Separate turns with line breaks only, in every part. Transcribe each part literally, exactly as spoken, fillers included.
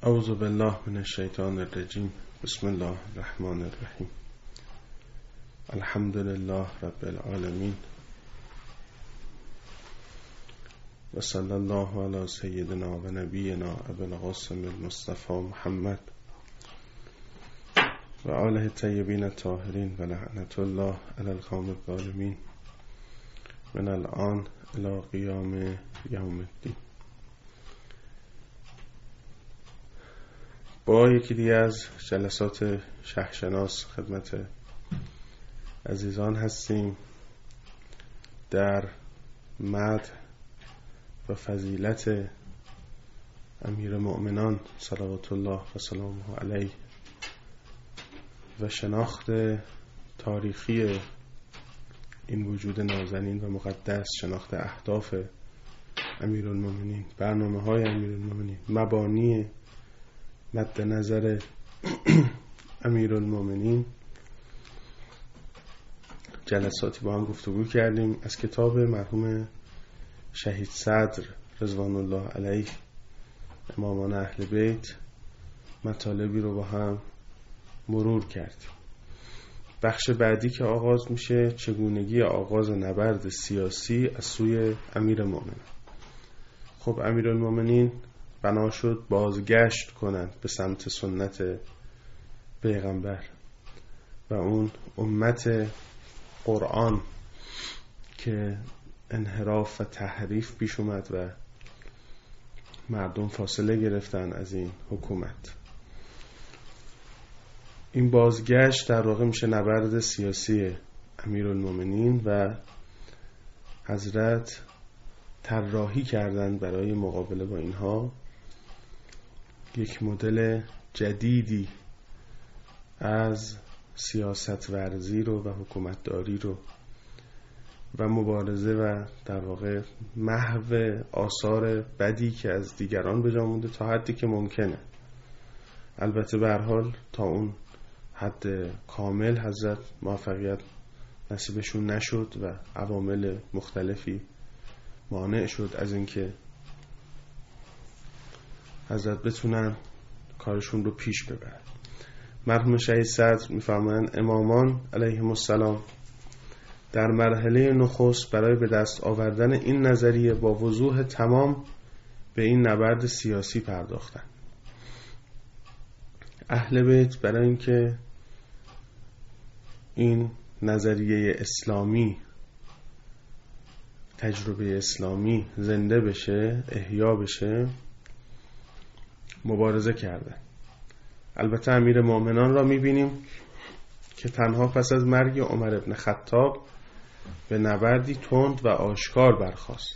اعوذ بالله من الشیطان الرجیم. بسم الله الرحمن الرحیم. الحمد لله رب العالمین و صلی الله علی سیدنا و نبینا ابی القاسم المصطفى محمد و آله الطیبین الطاهرین و لعنت الله علی القوم الظالمین من الان الی قیام یوم الدین. با یکی دیگه از جلسات شهرشناس خدمت عزیزان هستیم در مدح و فضیلت امیر مؤمنان صلوات الله و سلامه علیه و شناخت تاریخی این وجود نازنین و مقدس، شناخت اهداف امیرالمومنین، برنامه های امیرالمومنین، مبانی مد نظر امیرالمومنین. جلساتی با هم گفتگو کردیم از کتاب مرحوم شهید صدر رضوان الله علیه امامان اهل بیت، مطالبی رو با هم مرور کردیم. بخش بعدی که آغاز میشه چگونگی آغاز نبرد سیاسی از سوی امیرالمومنین. خب امیرالمومنین بنا شد بازگشت کنند به سمت سنت پیغمبر و اون امت قرآن که انحراف و تحریف پیش اومد و مردم فاصله گرفتن از این حکومت. این بازگشت در واقع میشه نبرد سیاسی امیرالمومنین و حضرت طراحی کردن برای مقابله با اینها یک مدل جدیدی از سیاست ورزی رو و حکومتداری رو و مبارزه و در واقع محو آثار بدی که از دیگران به جا مونده تا حدی که ممکنه. البته به هر حال تا اون حد کامل حضرت موفقیت نصیبشون نشد و عوامل مختلفی مانع شد از اینکه حضرت بتونن کارشون رو پیش ببرن. مرحوم شهید صدر میفرمایند امامان علیهم السلام در مرحله نخست برای به دست آوردن این نظریه با وضوح تمام به این نبرد سیاسی پرداختن. اهل بیت برای اینکه این نظریه اسلامی، تجربه اسلامی زنده بشه، احیا بشه، مبارزه کرده. البته امیر مومنان را میبینیم که تنها پس از مرگ عمر ابن خطاب به نبردی تند و آشکار برخاست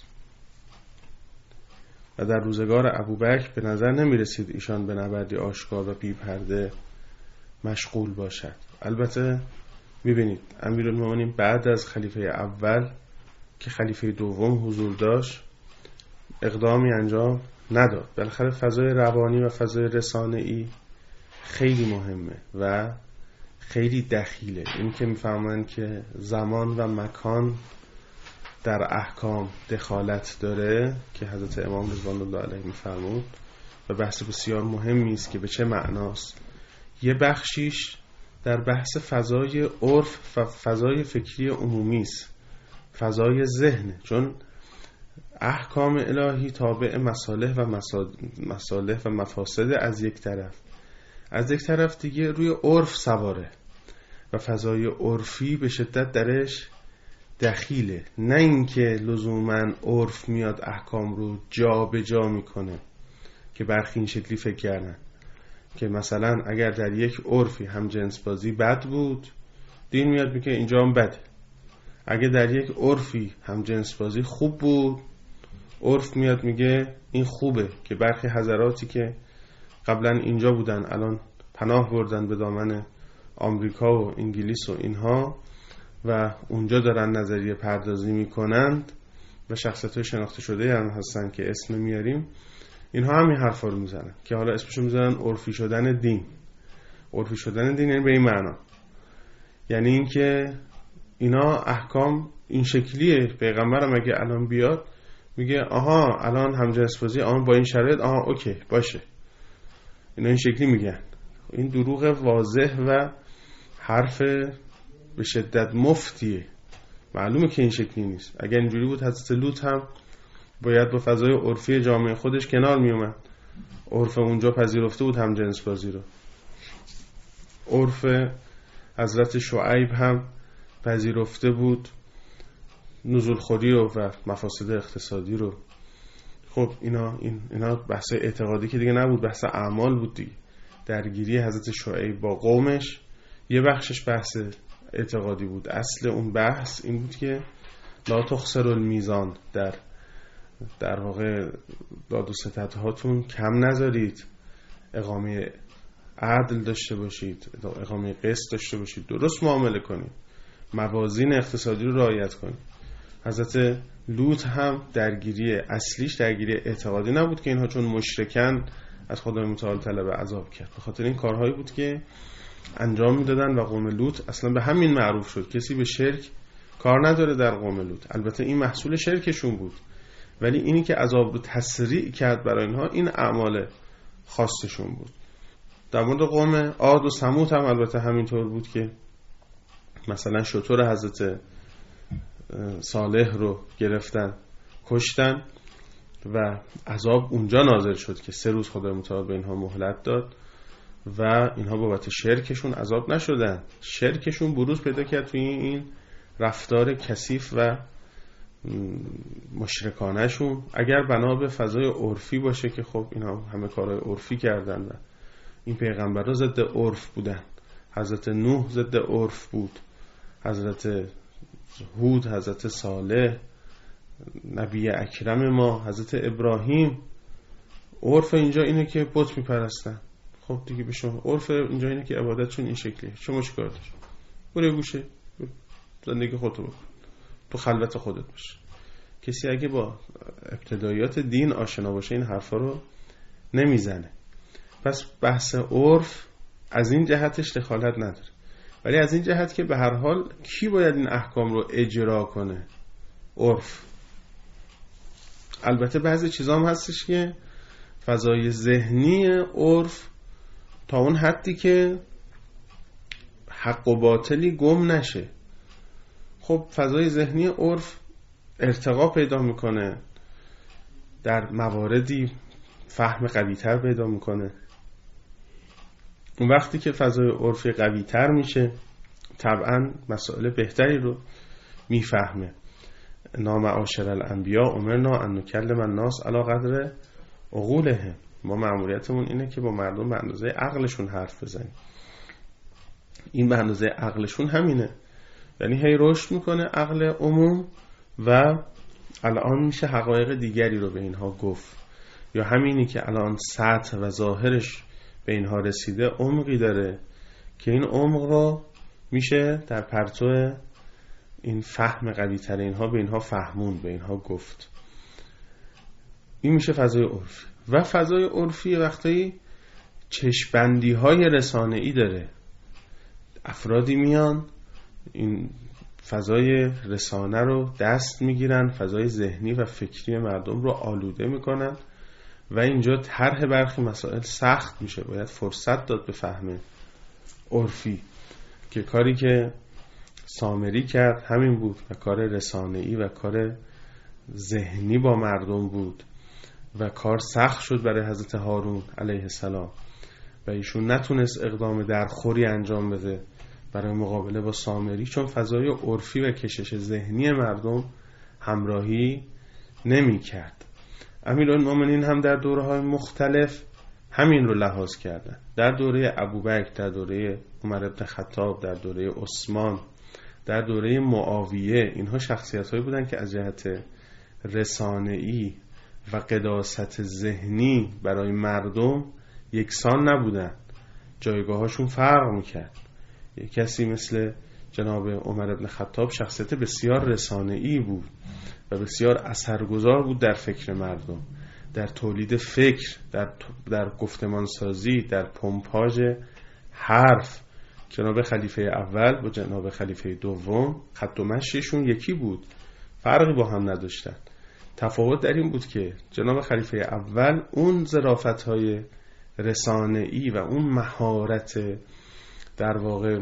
و در روزگار ابوبکر به نظر نمیرسید ایشان به نبردی آشکار و بی پرده مشغول باشد. البته میبینید امیرالمومنین بعد از خلیفه اول که خلیفه دوم حضور داشت اقدامی انجام نداد. بالاخره فضای روانی و فضای رسانه‌ای خیلی مهمه و خیلی دخیله. این که میفهمند که زمان و مکان در احکام دخالت داره که حضرت امام رضوان الله علیه میفرمود و بحث بسیار مهمی است که به چه معناست. یه بخشیش در بحث فضای عرف و فضای فکری عمومی است، فضای ذهن، چون احکام الهی تابع مصالح و مصالح و مفاسد از یک طرف، از یک طرف دیگه روی عرف سواره و فضای عرفی به شدت درش دخیله. نه اینکه لزوماً عرف میاد احکام رو جا به جا میکنه که برخی این شکلی فکر کردن که مثلا اگر در یک عرفی هم جنس بازی بد بود، دین میاد میگه اینجا هم بده. اگر در یک عرفی هم جنس بازی خوب بود، عرف میاد میگه این خوبه. که برخی حضراتی که قبلا اینجا بودن الان پناه بردن به دامن آمریکا و انگلیس و اینها و اونجا دارن نظریه پردازی میکنند و شخصیت‌های شناخته شده هم هستن که اسم میاریم، اینها هم این حرفا رو میزنن که حالا اسمشو میذارن عرفی شدن دین. عرفی شدن دین یعنی به این معنا، یعنی این که اینا احکام این شکلیه. پیغمبرم اگه الان بیاد میگه آها الان همجنس بازی، آها با این شرایط، آها اوکی باشه. اینا این شکلی میگن. این دروغ واضح و حرف به شدت مفتیه. معلومه که این شکلی نیست. اگر اینجوری بود حضرت لوط هم باید با فضای عرفی جامعه خودش کنار میومد. عرف اونجا پذیرفته بود هم جنس بازی رو. عرف حضرت شعیب هم پذیرفته بود نزول خوری و, و مفاسد اقتصادی رو. خب اینا این اینا بحث اعتقادی که دیگه نبود، بحث اعمال بود دیگه. درگیری حضرت شعیب با قومش یه بخشش بحث اعتقادی بود. اصل اون بحث این بود که لا تخسر المیزان، در در واقع داد و ستد هاتون کم نذارید، اقامه عدل داشته باشید، اقامه قسط داشته باشید، درست معامله کنید، موازین اقتصادی رو رعایت کنید. حضرت لوط هم درگیری اصلیش درگیری اعتقادی نبود که اینها چون مشرکن از خدای متعال طلب عذاب کرد. به خاطر این کارهایی بود که انجام میدادن و قوم لوط اصلا به همین معروف شد. کسی به شرک کار نداره در قوم لوط. البته این محصول شرکشون بود، ولی اینی که عذاب رو تسریع کرد برای اینها این اعمال خاصشون بود. در مورد قوم عاد و ثمود هم البته همینطور بود که مثلا شتر حضرت صالح رو گرفتن کشتن و عذاب اونجا نازل شد که سه روز خدای متعال به اینها مهلت داد و اینها بابت شرکشون عذاب نشدن. شرکشون بروز پیدا کرد توی این رفتار کثیف و مشرکانشون. اگر بنا به فضای عرفی باشه که خب اینا همه کارهای عرفی کردن و این پیغمبرها ضد عرف بودن. حضرت نوح ضد عرف بود، حضرت هود، حضرت صالح، نبی اکرم ما حضرت ابراهیم. عرف اینجا اینه که بت میپرستن. خب دیگه به شما عرف اینجا اینه که عبادتشون این شکلیه. شما چیکار داری؟ برو گوشه زندگی خودت بکن، تو خلوت خودت باش. کسی اگه با ابتدایات دین آشنا باشه این حرفا رو نمیزنه. پس بحث عرف از این جهتش دخالت نداره، ولی از این جهت که به هر حال کی باید این احکام رو اجرا کنه؟ عرف. البته بعضی چیزا هم هستش که فضای ذهنی عرف تا اون حدی که حق و باطلی گم نشه. خب فضای ذهنی عرف ارتقا پیدا میکنه، در مواردی فهم قوی تر پیدا میکنه. اون وقتی که فضای عرفی قوی تر میشه طبعا مسائل بهتری رو میفهمه. نام معاشر الانبیا امرنا ان نکلم الناس علی قدر عقولهم. ما مأموریتمون اینه که با مردم به اندازه عقلشون حرف بزنیم. این به اندازه عقلشون همینه، یعنی هی رشد میکنه عقل عموم و الان میشه حقایق دیگری رو به اینها گفت. یا همینی که الان سطح و ظاهرش به اینها رسیده عمقی داره که این عمق رو میشه در پرتو این فهم قوی تر اینها به اینها فهمون، به اینها گفت. این میشه فضای عرفی. و فضای عرفی وقتی چشم‌بندی های رسانه‌ای داره. افرادی میان این فضای رسانه رو دست میگیرن، فضای ذهنی و فکری مردم رو آلوده میکنن و اینجا طرح برخی مسائل سخت میشه. باید فرصت داد به فهم عرفی که کاری که سامری کرد همین بود و کار رسانه‌ای و کار ذهنی با مردم بود و کار سخت شد برای حضرت هارون علیه السلام و ایشون نتونست اقدام درخوری انجام بده برای مقابله با سامری، چون فضای عرفی و کشش ذهنی مردم همراهی نمی کرد. امیرالمومنین هم در دوره‌های مختلف همین رو لحاظ کردن. در دوره ابوبکر، در دوره عمر ابن خطاب، در دوره عثمان، در دوره معاویه، اینها شخصیت‌هایی بودن که از جهت رسانه‌ای و قداست ذهنی برای مردم یکسان نبودن. جایگاهاشون فرق میکرد. یک کسی مثل جناب عمر ابن خطاب شخصیت بسیار رسانه‌ای بود و بسیار اثرگذار بود در فکر مردم، در تولید فکر، در در گفتمانسازی، در پمپاژ حرف. جناب خلیفه اول با جناب خلیفه دوم خط و مشیشون یکی بود، فرقی با هم نداشتن. تفاوت در این بود که جناب خلیفه اول اون ظرافت‌های رسانه‌ای و اون مهارت در واقع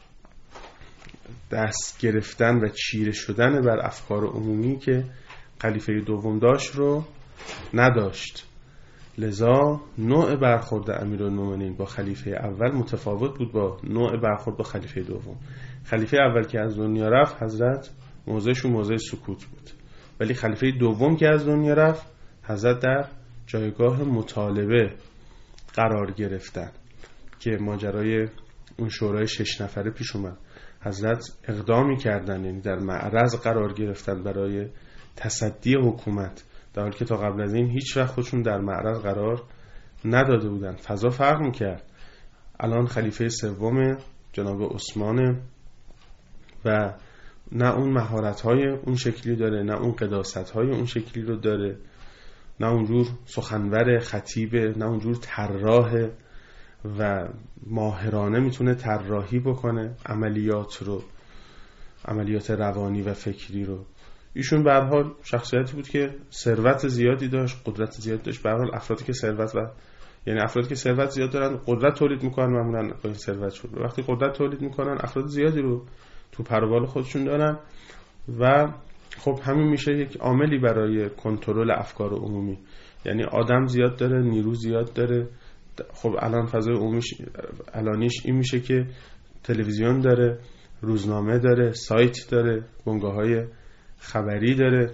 دست گرفتن و چیره شدن بر افکار عمومی که خلیفه دوم داشت رو نداشت. لذا نوع برخورد امیرالمومنین با خلیفه اول متفاوت بود با نوع برخورد با خلیفه دوم. خلیفه اول که از دنیا رفت حضرت موضعشون موضع سکوت بود، ولی خلیفه دوم که از دنیا رفت حضرت در جایگاه مطالبه قرار گرفتن که ماجرای اون شورای شش نفره پیش اومد. حضرت اقدامی کردن، یعنی در معرض قرار گرفتن برای تصدی حکومت، در حالی که تا قبل از این هیچ وقت خودشون در معرض قرار نداده بودن. فضا فرق میکرد. الان خلیفه سوم جناب عثمانه و نه اون مهارت‌های اون شکلی داره، نه اون قداست‌های اون شکلی رو داره، نه اونجور سخنور خطیبه، نه اونجور طراح و ماهرانه میتونه طراحی بکنه عملیات رو، عملیات روانی و فکری رو. ایشون به هر حال شخصیتی بود که ثروت زیادی داشت، قدرت زیادی داشت. به هر حال افرادی که ثروت و یعنی افرادی که ثروت زیاد دارن قدرت تولید میکنن، معمولا با این ثروت شد وقتی قدرت تولید میکنن افراد زیادی رو تو پروبال خودشون دارن و خب همین میشه یک عاملی برای کنترل افکار عمومی. یعنی آدم زیاد داره، نیرو زیاد داره. خب الان فضای عمومیش الانیش این میشه که تلویزیون داره، روزنامه داره، سایت داره، بنگاه‌های خبری داره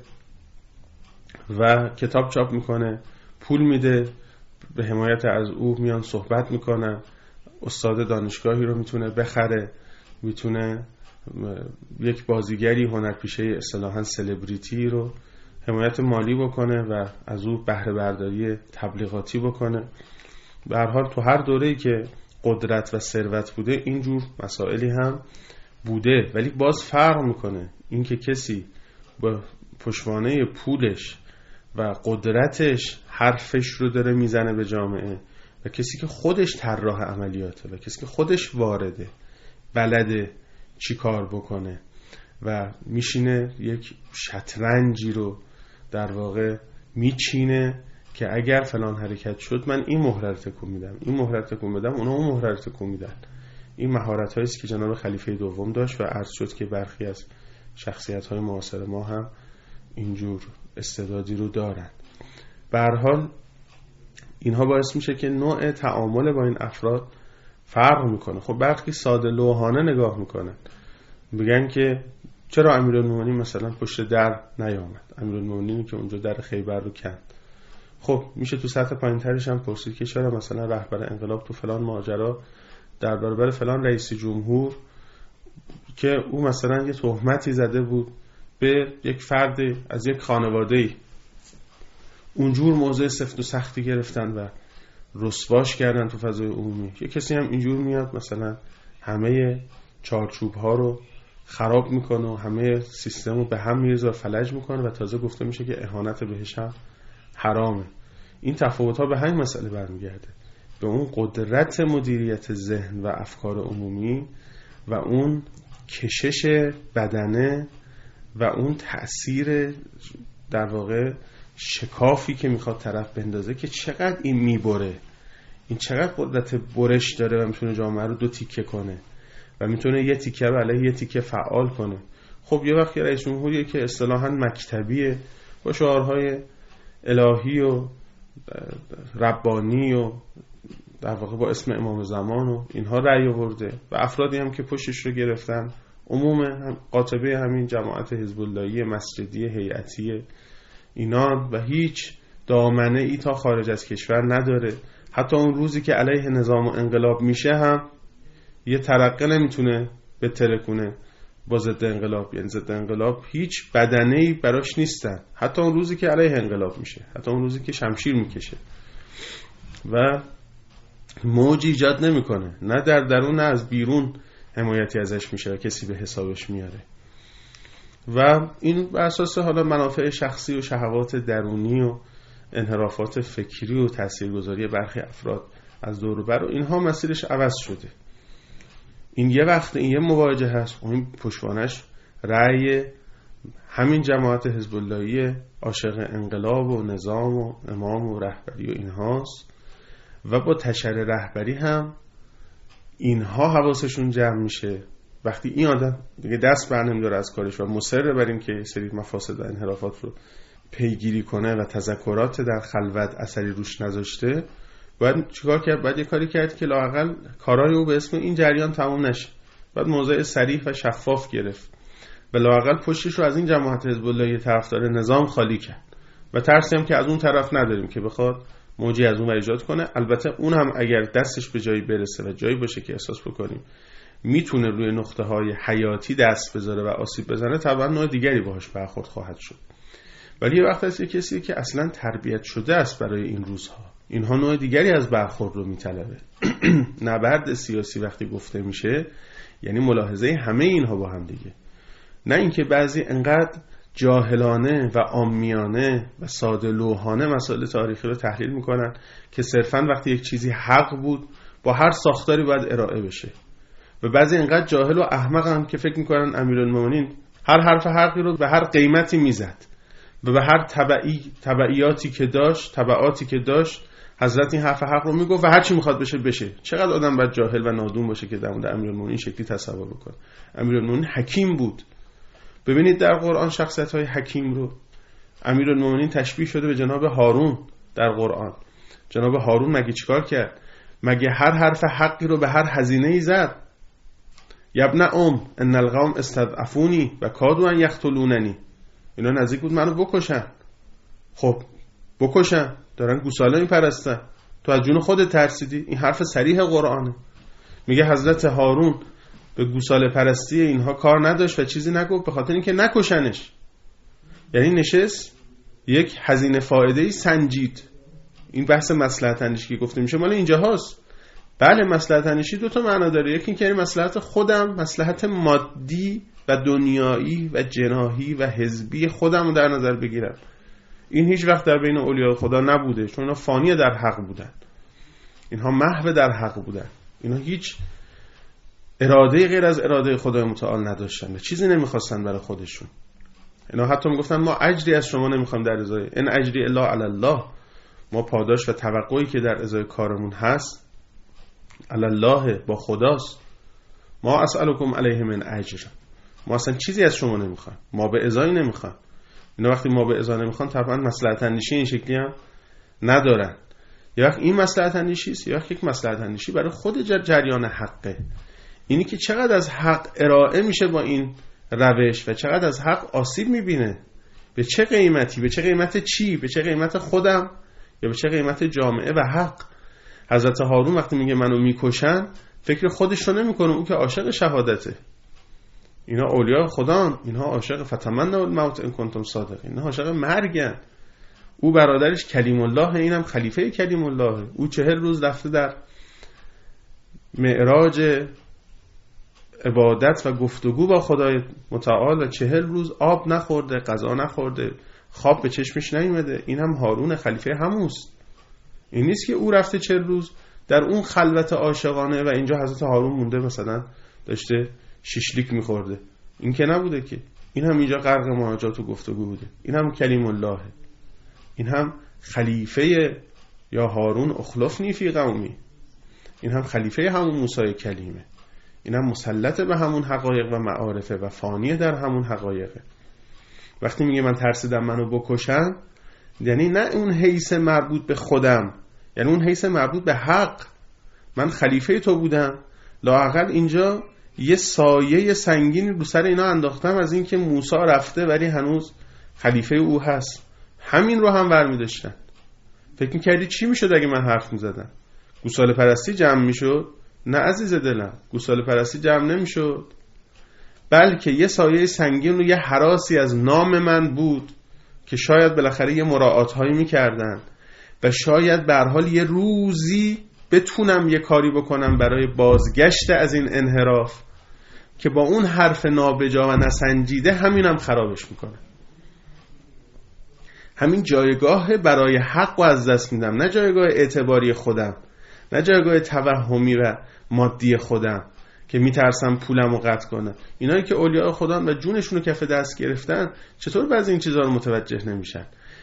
و کتاب چاپ میکنه، پول میده، به حمایت از او میان صحبت میکنن. استاد دانشگاهی رو میتونه بخره، میتونه یک بازیگری هنرپیشه اصطلاحاً سلبریتی رو حمایت مالی بکنه و از او بهره برداری تبلیغاتی بکنه. به هر حال تو هر دوره‌ای که قدرت و ثروت بوده اینجور مسائلی هم بوده، ولی باز فرق میکنه این که کسی با پشتوانه پولش و قدرتش حرفش رو داره میزنه به جامعه و کسی که خودش طراح عملیاته و کسی که خودش وارده، بلده چی کار بکنه و میشینه یک شطرنجی رو در واقع میچینه که اگر فلان حرکت شد من این مهره رو تکون میدم، این مهره رو تکون بدم، اونا اون مهره رو تکون میدن. این مهارت هایی است که جناب خلیفه دوم داشت و عرض شد که برخی از شخصیت های معاصر ما هم اینجور استعدادی رو دارن. به هر حال اینها باعث میشه که نوع تعامل با این افراد فرق میکنه. خب برخی ساده لوحانه نگاه میکنن، میگن که چرا امیرالمومنین مثلا پشت در نیامد، امیرالمومنینی که اونجا در خیبر رو کند. خب میشه تو سطح پایین‌ترش هم پرسید که چرا مثلا رهبر انقلاب تو فلان ماجرا در برابر فلان رئیس جمهور که او مثلا یه تهمتی زده بود به یک فرد از یک خانواده‌ای اونجور موضع سفت و سختی گرفتن و رسواش کردن تو فضای عمومی، یه کسی هم اینجور میاد مثلا همه چارچوب ها رو خراب میکنه و همه سیستم رو به هم میریزه و فلج میکنه و تازه گفته میشه که اهانت بهش هم حرامه. این تفاوت ها به همین مسئله برمیگرده، به اون قدرت مدیریت ذهن و افکار عمومی و اون کشش بدنه و اون تأثیر در واقع شکافی که میخواد طرف بندازه که چقدر این میبره، این چقدر قدرت برش داره و میتونه جامعه رو دو تیکه کنه و میتونه یه تیکه رو علیه یه تیکه فعال کنه. خب یه وقتی رئیس جمهوریه که اصطلاحاً مکتبیه با شعارهای الهی و ربانی و در واقع با اسم امام زمان و اینها رأی آورده و افرادی هم که پشتش رو گرفتن عموم هم قاطبه همین جماعت حزب اللهی مسجدی هیئتی اینا و هیچ دامنه ای تا خارج از کشور نداره. حتی اون روزی که علیه نظام و انقلاب میشه هم یه ترقه نمیتونه به ترکونه با ضد انقلاب، یعنی ضد انقلاب هیچ بدنه‌ای براش نیستن، حتی اون روزی که علیه انقلاب میشه، حتی اون روزی که شمشیر میکشه و موج ایجاد نمیکنه، نه در درون نه از بیرون حمایتی ازش میشه و کسی به حسابش میاره و این بر اساس حالا منافع شخصی و شهوات درونی و انحرافات فکری و تاثیرگذاری برخی افراد از دور و بر و اینها مسیرش عوض شده. این یه وقت این یه مواجهه هست، این پشتوانش رأی همین جماعت حزب اللهی عاشق انقلاب و نظام و امام و رهبری و اینهاست و با تشریع رهبری هم اینها حواسشون جمع میشه. وقتی این آدم دیگه دست بر نمیداره از کارش و مصر بر این که سری مفاسد و انحرافات رو پیگیری کنه و تذکرات در خلوت اثری روش نذاشته، باید چیکار کرد؟ باید یه کاری کرد که لااقل کارهای او به اسم این جریان تموم نشه. باید موضع صریح و شفاف گرفت و لااقل پشتش رو از این جماعت حزب الله طرفدار نظام خالی کرد و ترسی هم که از اون طرف نداریم که بخواد موجی از اون ایجاد کنه. البته اون هم اگر دستش به جایی برسه و جایی باشه که احساس بکنیم میتونه روی نقطه های حیاتی دست بذاره و آسیب بزنه، طبعا نوع دیگری باهاش برخورد خواهد شد. ولی یه وقت هست یه کسی که اصلا تربیت شده است برای این روزها، اینها نوع دیگری از برخورد رو میطلبه. نبرد سیاسی وقتی گفته میشه یعنی ملاحظه همه اینها با هم دیگه، نه اینکه بعضی انقدر جاهلانه و عامیانه و ساده لوحانه مسائل تاریخی رو تحلیل میکنن که صرفاً وقتی یک چیزی حق بود با هر ساختاری باید ارائه بشه، و بعضی انقدر جاهل و احمق هم که فکر میکنن امیرالمومنین هر حرف حقی رو به هر قیمتی میزد و به هر تبعی تبعیاتی که داشت تبعاتی که داشت حضرت این حرف حق رو میگفت و هر چی میخواد بشه بشه. چقدر آدم باید جاهل و نادون باشه که در مورد امیرالمومنین شکلی تصور بکنه. امیرالمومنین حکیم بود. ببینید در قرآن شخصیت‌های حکیم رو، امیرالمومنین تشبیه شده به جناب هارون در قرآن. جناب هارون مگه چیکار کرد؟ مگه هر حرف حقی رو به هر هزینه‌ای زد؟ یبن ام ان القوم استضعفونی و کادوا ان یقتلوننی، اینا نزدیک بود منو بکشن. خب بکشن، دارن گوساله میپرستن، تو از جون خودت ترسیدی؟ این حرف صریح قرآنه. میگه حضرت هارون به گوساله پرستی اینها کار نداشت و چیزی نگفت به خاطر اینکه نکشنش. یعنی نشست یک هزینه فایده‌ای سنجید. این بحث مصلحت اندیشی که گفته میشه مال اینجا هست. بله مصلحت اندیشی دو تا معنا داره، یکی اینکه مصلحت خودم، مصلحت مادی و دنیایی و جناحی و حزبی خودم رو در نظر بگیرم. این هیچ وقت در بین اولیاء خدا نبوده، چون اینا فانی در حق بودن، اینها محو در حق بودن، اینا هیچ اراده غیر از اراده خدای متعال نداشتن، چیزی نمیخواستن برای خودشون. اینا حتی میگفتن ما اجری از شما نمیخوایم در ازای ان اجری الا علی الله، ما پاداش و توقعی که در ازای کارمون هست علی الله، با خداست. ما اسالکم علیه من اجر، ما اصلا چیزی از شما نمیخوایم، ما به ازایی نمیخوایم. اینا وقتی ما به ازا نمیخوان طبعا مصلحت اندیشی این شکلی هم ندارن. یا وقت این مصلحت اندیشی است یا یک مصلحت اندیشی برای خود جریان حقه. اینی که چقدر از حق ارائه میشه با این روش و چقدر از حق آسیب میبینه، به چه قیمتی، به چه قیمت چی، به چه قیمت خودم یا به چه قیمت جامعه و حق. حضرت هارون وقتی میگه منو میکشن فکر خودش رو نمیکنه، او که عاشق شهادته. اینا اولیاء خدان، اینها عاشق فتمنوا الموت ان کنتم صادقین، اینا عاشق مرگن. او برادرش کلیم الله، اینم خلیفه کلیم الله. او چهل روز رفته در معراج عبادت و گفتگو با خدای متعال و چهل روز آب نخورده، غذا نخورده، خواب به چشمش نیومده. این هم هارون خلیفه هموست. این نیست که او رفته چهل روز در اون خلوت عاشقانه و اینجا حضرت هارون مونده مثلا داشته شیشلیک میخورده. این که نبوده که. این هم اینجا غرق مناجات و گفتگو بوده. این هم کلیم الله، این هم خلیفه یا هارون اخلفنی فی قومی، این هم خلیفه همون موسی کلیمه، این هم مسلط به همون حقایق و معارفه و فانیه در همون حقایقه. وقتی میگه من ترسیدم منو بکشن، یعنی نه اون حیث مربوط به خودم، یعنی اون حیث مربوط به حق. من خلیفه تو بودم، لااقل اینجا یه سایه سنگینی رو سر اینا انداختم از این که موسی رفته ولی هنوز خلیفه او هست. همین رو هم برمی داشتن. فکر میکردی چی میشد اگه من حرف میزدم؟ گوساله پرستی جمع میشد؟ نه عزیز دلم، گوساله پرستی جمع نمیشد، بلکه یه سایه سنگین و یه هراسی از نام من بود که شاید بالاخره یه مراعات هایی میکردن و شاید به هر حال یه روزی بتونم یه کاری بکنم برای بازگشت از این انحراف که با اون حرف نابجا و نسنجیده همینم خرابش میکنه. همین جایگاه برای حق رو از دست میدم، نه جایگاه اعتباری خودم، نه جایگاه توهمی و مادی خودم که میترسم پولم رو قطع کنم. اینایی که اولیاء خدا و جونشون رو کف دست گرفتن چطور بعضی این چیزها رو متوجه نمیشن؟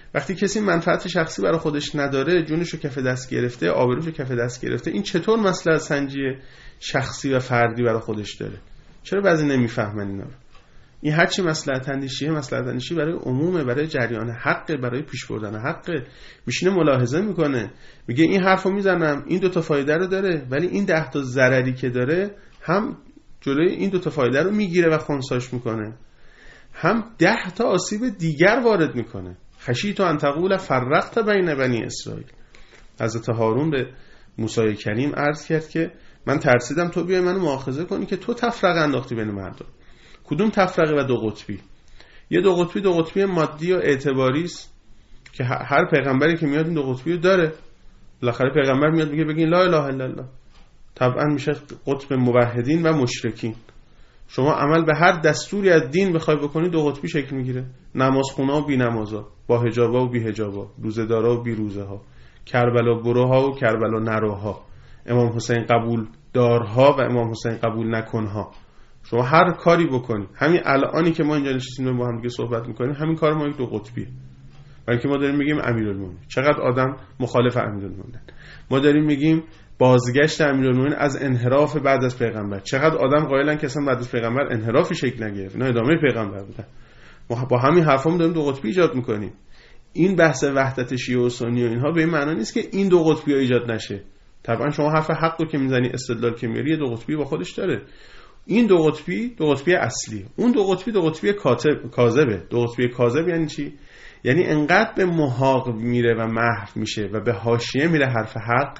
وقتی کسی منفعت شخصی برای خودش نداره، جونشو کف دست گرفته، آبروشو کف دست گرفته، این چطور مصلحت سنجی شخصی و فردی برای خودش داره؟ چرا بعضی نمیفهمن اینا رو؟ این هرچی مصلحت اندیشیه، مصلحت اندیشی برای عمومه، برای جریان حق، برای پیش بردن حق. میشینه ملاحظه میکنه، میگه این حرفو میزنم، این دو تا فایده رو داره، ولی این ده تا ضرری که داره هم جلوی این دو تا فایده رو میگیره و خنثاش میکنه، هم ده تا آسیب دیگر وارد میکنه. خشیت ان تقول فرقت بین بنی اسرائیل. حضرت هارون به موسی کریم عرض کرد که من ترسیدم تو بیای منو مؤاخذه کنی که تو تفرقه انداختی بین مردم. کدوم تفرقه و دو قطبی؟ یه دو قطبی دو قطبی مادی و اعتباری است که هر پیغمبری که میاد این دو قطبی رو داره. بالاخره پیغمبر میاد میگه بگین لا اله الا الله، طبعا میشه قطب موحدین و مشرکین. شما عمل به هر دستوری از دین بخوای بکنی دو قطبی شکل میگیره، نماز خونا و بی نمازا، با حجابا و بی حجابا، روزه‌دارا و بی روزه‌ها، کربلا بروها و کربلا نروها، امام حسین قبول دارها و امام حسین قبول نکنها. شما هر کاری بکنی، همین الانی که ما اینجا نشستیم با هم دیگه صحبت میکنیم، همین کار ما یک دو قطبیه. ولی که ما داریم میگیم امیرالمومنین، چقدر آدم مخالف امیرالمومنین. ما داریم میگیم بازگشت امیرالمومنین از انحراف بعد از پیغمبر. چقدر آدم قائلن که اصلا بعد از پیغمبر انحرافی شکل نگرفت، اینا ادامه پیغمبر بودن. ما با همین حرفا داریم دو قطبی ایجاد میکنیم. این بحث وحدت شیعه و سنی و اینها به این معنی نیست که این دو قطبی ایجاد نشه. طبعا شما حرف حقو که میزنی، استدلال که میاری، دو قطبی با خودش داره. این دو قطبی دو قطبی اصلی، اون دو قطبی دو قطبی کاذبه. دو قطبی کاذب یعنی چی؟ یعنی انقدر به محاق میره و محو میشه و به حاشیه میره حرف حق،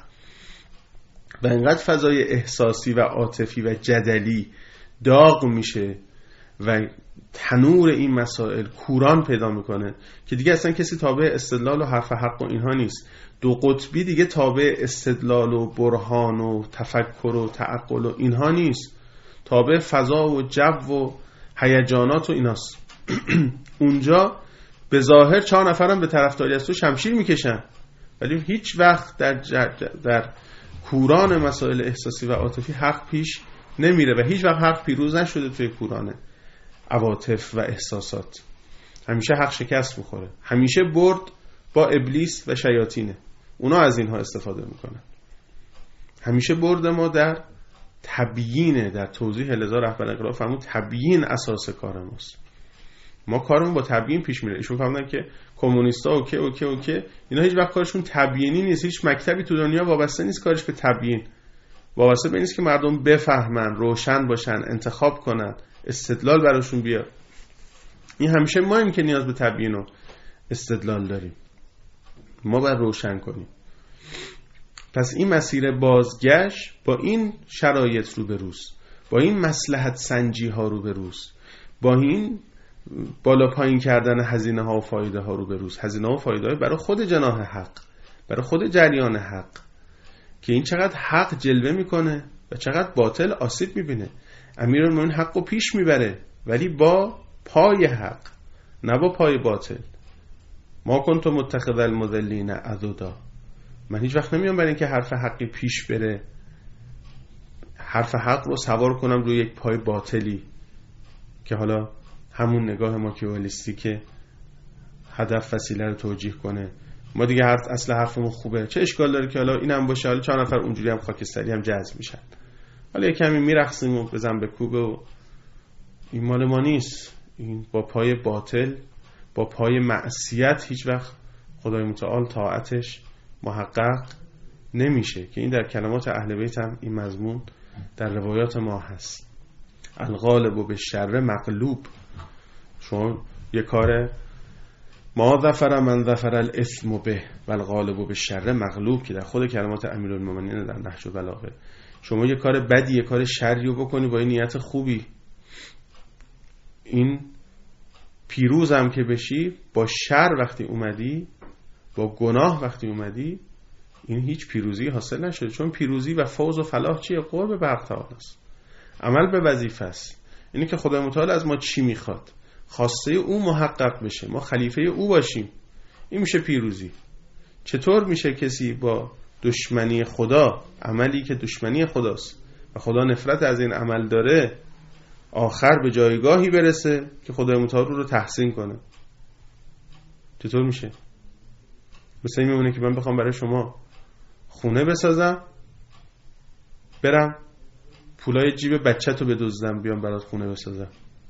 و انقدر فضای احساسی و عاطفی و جدلی داغ میشه و تنور این مسائل کوران پیدا میکنه که دیگه اصلا کسی تابع استدلال و حرف حق و اینها نیست. دو قطبی دیگه تابع استدلال و برهان و تفکر و تعقل و اینها نیست، تابع فضا و جو و هیجانات و ایناست. اونجا به ظاهر چهار نفرم به طرفداری از تو شمشیر میکشن، ولی هیچ وقت در در کوران مسائل احساسی و عاطفی حق پیش نمیره و هیچ وقت حق پیروز نشده توی کوران عواطف و احساسات. همیشه حق شکست میخوره، همیشه برد با ابلیس و شیاطینه، اونا از اینها استفاده میکنن. همیشه برد ما در تبیینه، در توضیح لذا رهبر انقلاب فرمود تبیین اساس کار ماست. ما کارمون با تبیین پیش میره. ایشون فهمیدن که کمونیستا اوکی اوکی اوکی اینا هیچ وقت کارشون تبیینی نیست. هیچ مکتبی تو دنیا وابسته نیست کارش به تبیین، وابسته به نیست که مردم بفهمن، روشن باشن، انتخاب کنن، استدلال براشون بیاد. این همیشه ما این که نیاز به تبیین و استدلال داریم، ما باید روشن کنیم. پس این مسیر بازگشت با این شرایط رو به روز، با این مصلحت سنجی ها رو به روز، با این بالا پایین کردن هزینه ها و فایده ها رو به روز. هزینه ها و فایده ها برای خود جناح حق، برای خود جریان حق، که این چقدر حق جلوه میکنه و چقدر باطل آسیب میبینه. امیرالمومنین حق رو پیش میبره ولی با پای حق، نه با پای باطل. ما کنت متخذ المضلین عضدا. من هیچ وقت نمیام برای اینکه حرف حقی پیش بره حرف حق رو سوار کنم روی یک پای باطلی که حالا همون نگاه ماکیاولیستی که هدف وسیله رو توجیه کنه. ما دیگه حرف اصل حرفمون خوبه، چه اشکال داره که حالا اینم باشه، حالا چهار نفر اونجوری هم خاکستری هم جذب میشن، حالا یک کمی میرقصیم و بزن به کوبه و این مال ما نیست. این با پای باطل، با پای معصیت هیچ وقت خدای متعال طاعتش محقق نمیشه، که این در کلمات اهل بیت هم این مضمون در روایات ما هست. الغالب و به شر مغلوب. شما یه کار ما ظفر من ظفر الاثم به و الغالب و به شر مغلوب که در خود کلمات امیرالمومنین در نهج البلاغه، شما یه کار بدی، یه کار شری رو بکنی با این نیت خوبی، این پیروز هم که بشی، با شر وقتی اومدی، با گناه وقتی اومدی، این هیچ پیروزی حاصل نشده. چون پیروزی و فوز و فلاح چیه؟ قرب به حق تعالی است، عمل به وظیفه است. اینه که خدای متعال از ما چی میخواد، خواسته او محقق بشه، ما خلیفه او باشیم، این میشه پیروزی. چطور میشه کسی با دشمنی خدا، عملی که دشمنی خداست و خدا نفرت از این عمل داره، آخر به جایگاهی برسه که خدای متعال رو تحسین کنه؟ چطور میشه؟ مثل این میمونه که من بخوام برای شما خونه بسازم، برم پولای جیب بچه‌تو بدزدم بیام برات خونه بسازم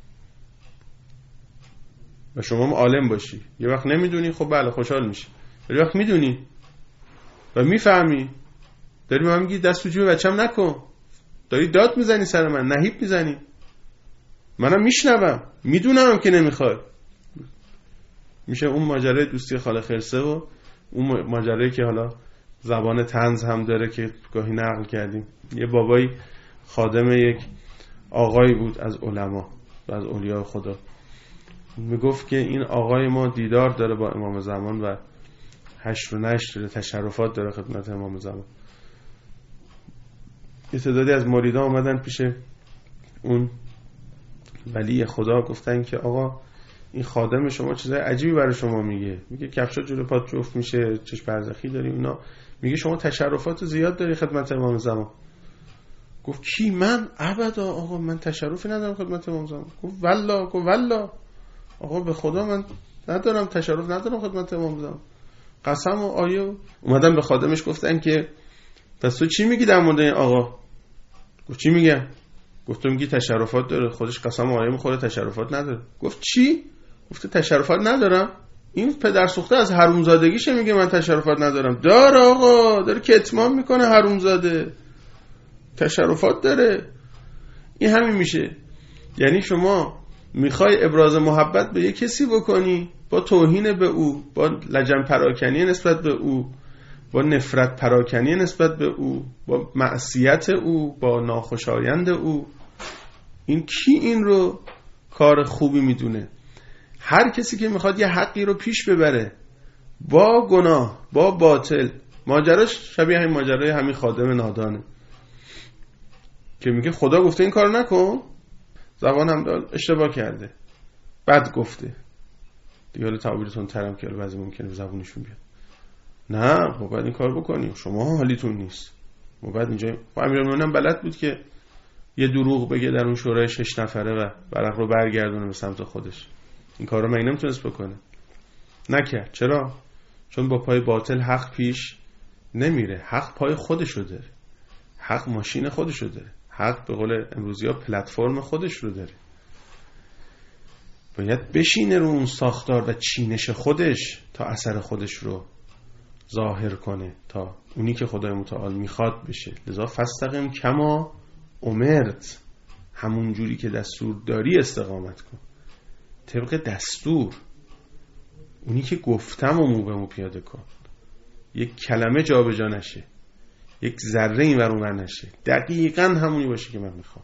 و شما هم عالم باشی. یه وقت نمیدونی، خب بله خوشحال میشی. یه وقت میدونی و میفهمی، داری به من میگی دست تو جیب بچه‌م نکن، داری داد میزنی سر من، نهیب میزنی، منم میشنوم، میدونم که نمیخوای. میشه اون ماجرای دوستی خاله خرسه و اون ماجرایی که حالا زبان طنز هم داره که گاهی نقل کردیم. یه بابایی خادم یک آقایی بود از علما و از اولیاء خدا، میگفت که این آقای ما دیدار داره با امام زمان و حشر و نشر داره، تشرفات داره خدمت امام زمان. یه تعدادی از مریدان اومدن پیش اون ولی خدا، گفتن که آقا این خادم شما چیزای عجیبی برای شما میگه، میگه کفشات جلو پات جفت میشه، چشم برزخی داری اینا، میگه شما تشرفات زیاد داری خدمت امام زمان. گفت کی؟ من؟ ابدا آقا من تشرفی ندارم خدمت امام زمان. گفت والله. گفت والله آقا به خدا من ندارم، تشرف ندارم خدمت امام زمان. قسم و آیه. اومدن به خادمش گفتن که پس تو چی میگی در مورد این آقا؟ گفت چی میگم؟ گفت تو میگی تشرفات داره، خودش قسم و آیه میخوره تشرفات نداره. گفت چی؟ گفت تشرفات ندارم؟ این پدر سوخته از حرومزادگیشه میگه من تشرفات ندارم. داره آقا، داره کتمان میکنه حرومزاده، تشرفات داره. این همین میشه. یعنی شما میخوای ابراز محبت به یک کسی بکنی با توهین به او، با لجن پراکنی نسبت به او، با نفرت پراکنی نسبت به او، با معصیت او، با ناخوشایند او. این کی این رو کار خوبی میدونه؟ هر کسی که میخواد یه حقی رو پیش ببره با گناه، با باطل. ماجراش شبیه همین ماجرای همین خادم نادانه که میگه خدا گفته این کار نکن، زبانم داد اشتباه کرده، بد گفته دیگه. حالا تعبیرتون ترم که بعضی ممکنه به زبونشون بیاد، نه ما باید این کار بکنیم، شما حالیتون نیست. ما باید اینجا امیرالمومنین بلد بود که یه دروغ بگه در اون شورای شش نفره و ورق رو برگردونه به سمت خودش. این کار رو من نمیتونست بکنه، نکرد. چرا؟ چون با پای باطل حق پیش نمیره. حق پای خودش رو داره، حق ماشین خودش رو داره، حق به قول امروزی ها پلتفرم خودش رو داره. باید بشینه رو اون ساختار و چینش خودش تا اثر خودش رو ظاهر کنه، تا اونی که خدای متعال میخواد بشه. لذا فاستقم کما امرت، همون جوری که دستور داری استقامت کن، طبق دستور. اونی که گفتم و مو به مو پیاده کن، یک کلمه جا به جا نشه، یک ذره این ور اون ور نشه، دقیقاً همونی باشه که من میخوام.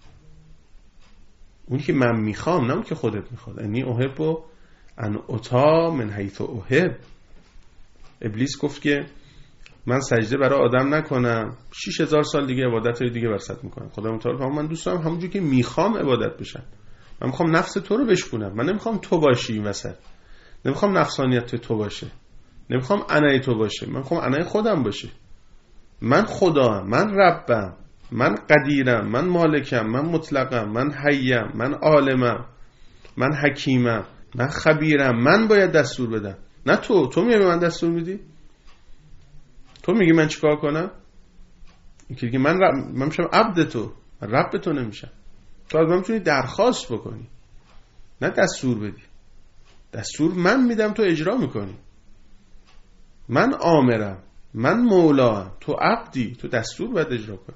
اونی که من میخوام، نه اون که خودت میخواد. انی احب ان اطاع من حیث احب. ابلیس گفت که من سجده برای آدم نکنم، شش هزار سال دیگه عبادت های دیگه برصد میکنم. خدا متعال فرمود من دوست دارم همونجوری که میخوام عبادت بشم. من میخوام نفس تو رو بشکنم، من نمیخوام تو باشی این وسط، نمیخوام نفسانیت تو باشه، نمیخوام انای تو باشه، من میخوام انای خودم باشه. من خدام، من ربم، من قدیرم، من مالکم، من مطلقم، من حیم، من عالمم، من حکیمم، من خبیرم. من باید دستور بدم، نه تو. تو میگی من دستور میدی؟ تو میگی من چیکار کنم؟ این که من رب... من میشم عبد تو، من رب تو نمیشم. تو از من میتونی درخواست بکنی، نه دستور بدی. دستور من میدم، تو اجرا میکنی. من آمرم، من مولاام، تو عبدی، تو دستور باید اجرا کنی.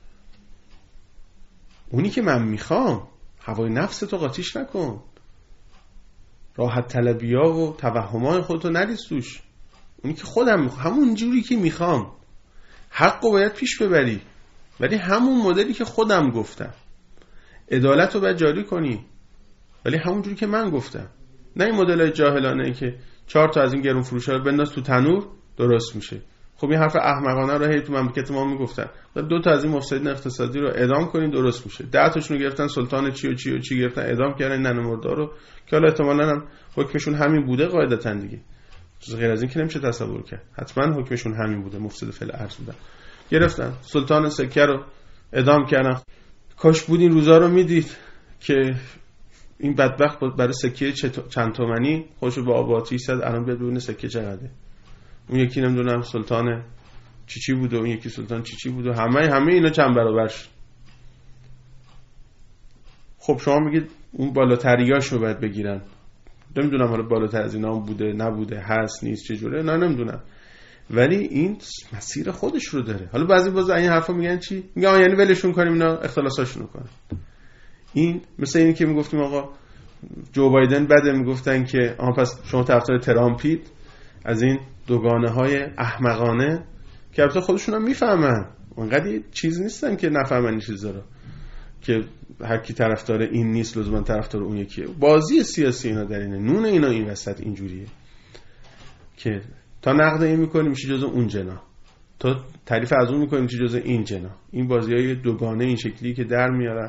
اونی که من میخوام، هوای نفس تو قاطیش نکن، راحت طلبیا و توهمات خودتو نریز توش. اونی که خودم میخوام، همون جوری که میخوام، حقو باید پیش ببری، ولی همون مدلی که خودم گفتم. عدالت رو باید جاری کنی، ولی همون جوری که من گفتم، نه این مدل جاهلانه ای که چهار تا از این گرون فروشا رو بنداز تو تنور درست میشه. خب این حرف احمقانه رو هی تو مملکت ما میگفتن، دو تا از این مفسدین اقتصادی رو اعدام کنین درست میشه. ده تاشون رو گرفتن، سلطان چی و چی و چی گرفتن اعدام کردن، ننه مردار رو که حالا احتمالاً هم حکمشون همین بوده قاعدتاً دیگه. چیز غیر از این که نمیشه تصور کرد. حتما حکمشون همین بوده، مفسد فعل ارض بودن. گرفتن سلطان سکه رو اعدام کردن. کاش بود این روزا رو میدید که این بدبخت برای سکه چند تومانی خودشو با آباتی صد الان بیاد ببینه سکه چقدره. اون یکی نمیدونم سلطان چی چی بود و اون یکی سلطان چی چی بود و همه همه اینا چند برابر شد. خب شما میگید اون بالاتریاشو باید بگیرن. نمیدونم حالا بالاتر از اینا بوده نبوده هست نیست چجوره، نه نمیدونم، ولی این مسیر خودش رو داره. حالا بعضی باز این حرفا میگن چی؟ میگن یعنی ولشون کنیم اینا اختلاساشونو کنن. این مثل اینی که میگفتیم آقا جو بایدن بده، میگفتن که آها پس شما طرفدار ترامپید، از این دوگانه های احمقانه که البته خودشون هم میفهمن، اونقدر چیز نیستن که نفهمن این چیزا رو، که هر کی طرفدار این نیست لزوما طرفدار اون یکیه. بازی سیاسی اینا در اینه، نون اینا این وسط اینجوریه که تا نقد این میکنیم میشه جزء اون جنا، تا تعریف از اون میکنیم میشه جزء این جنا. این بازیای دوگانه این شکلی که در میارن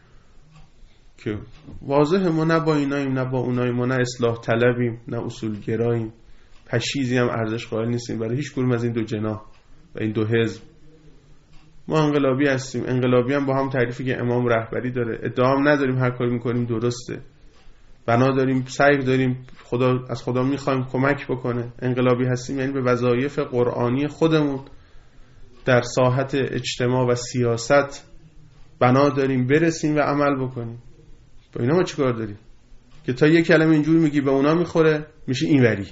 که واضحه ما نه با ایناییم نه با اوناییم، ما نه اصلاح طلبیم نه اصولگراییم، پشیزی هم ارزش قائل نیستیم برای هیچ کدوم از این دو جناح و این دو حزب. ما انقلابی هستیم، انقلابی هم با هم تعریفی که امام رهبری داره، ادعا هم نداریم هر کاری میکنیم درسته، بنا داریم سعی داریم خدا از خدا میخوایم کمک بکنه. انقلابی هستیم یعنی به وظایف قرآنی خودمون در ساحت اجتماع و سیاست بنا داریم برسیم و عمل بکنیم. با اینا ما چیکار داریم که تا یک کلمه اینجوری میگی به اونا میخوره میشه اینوری،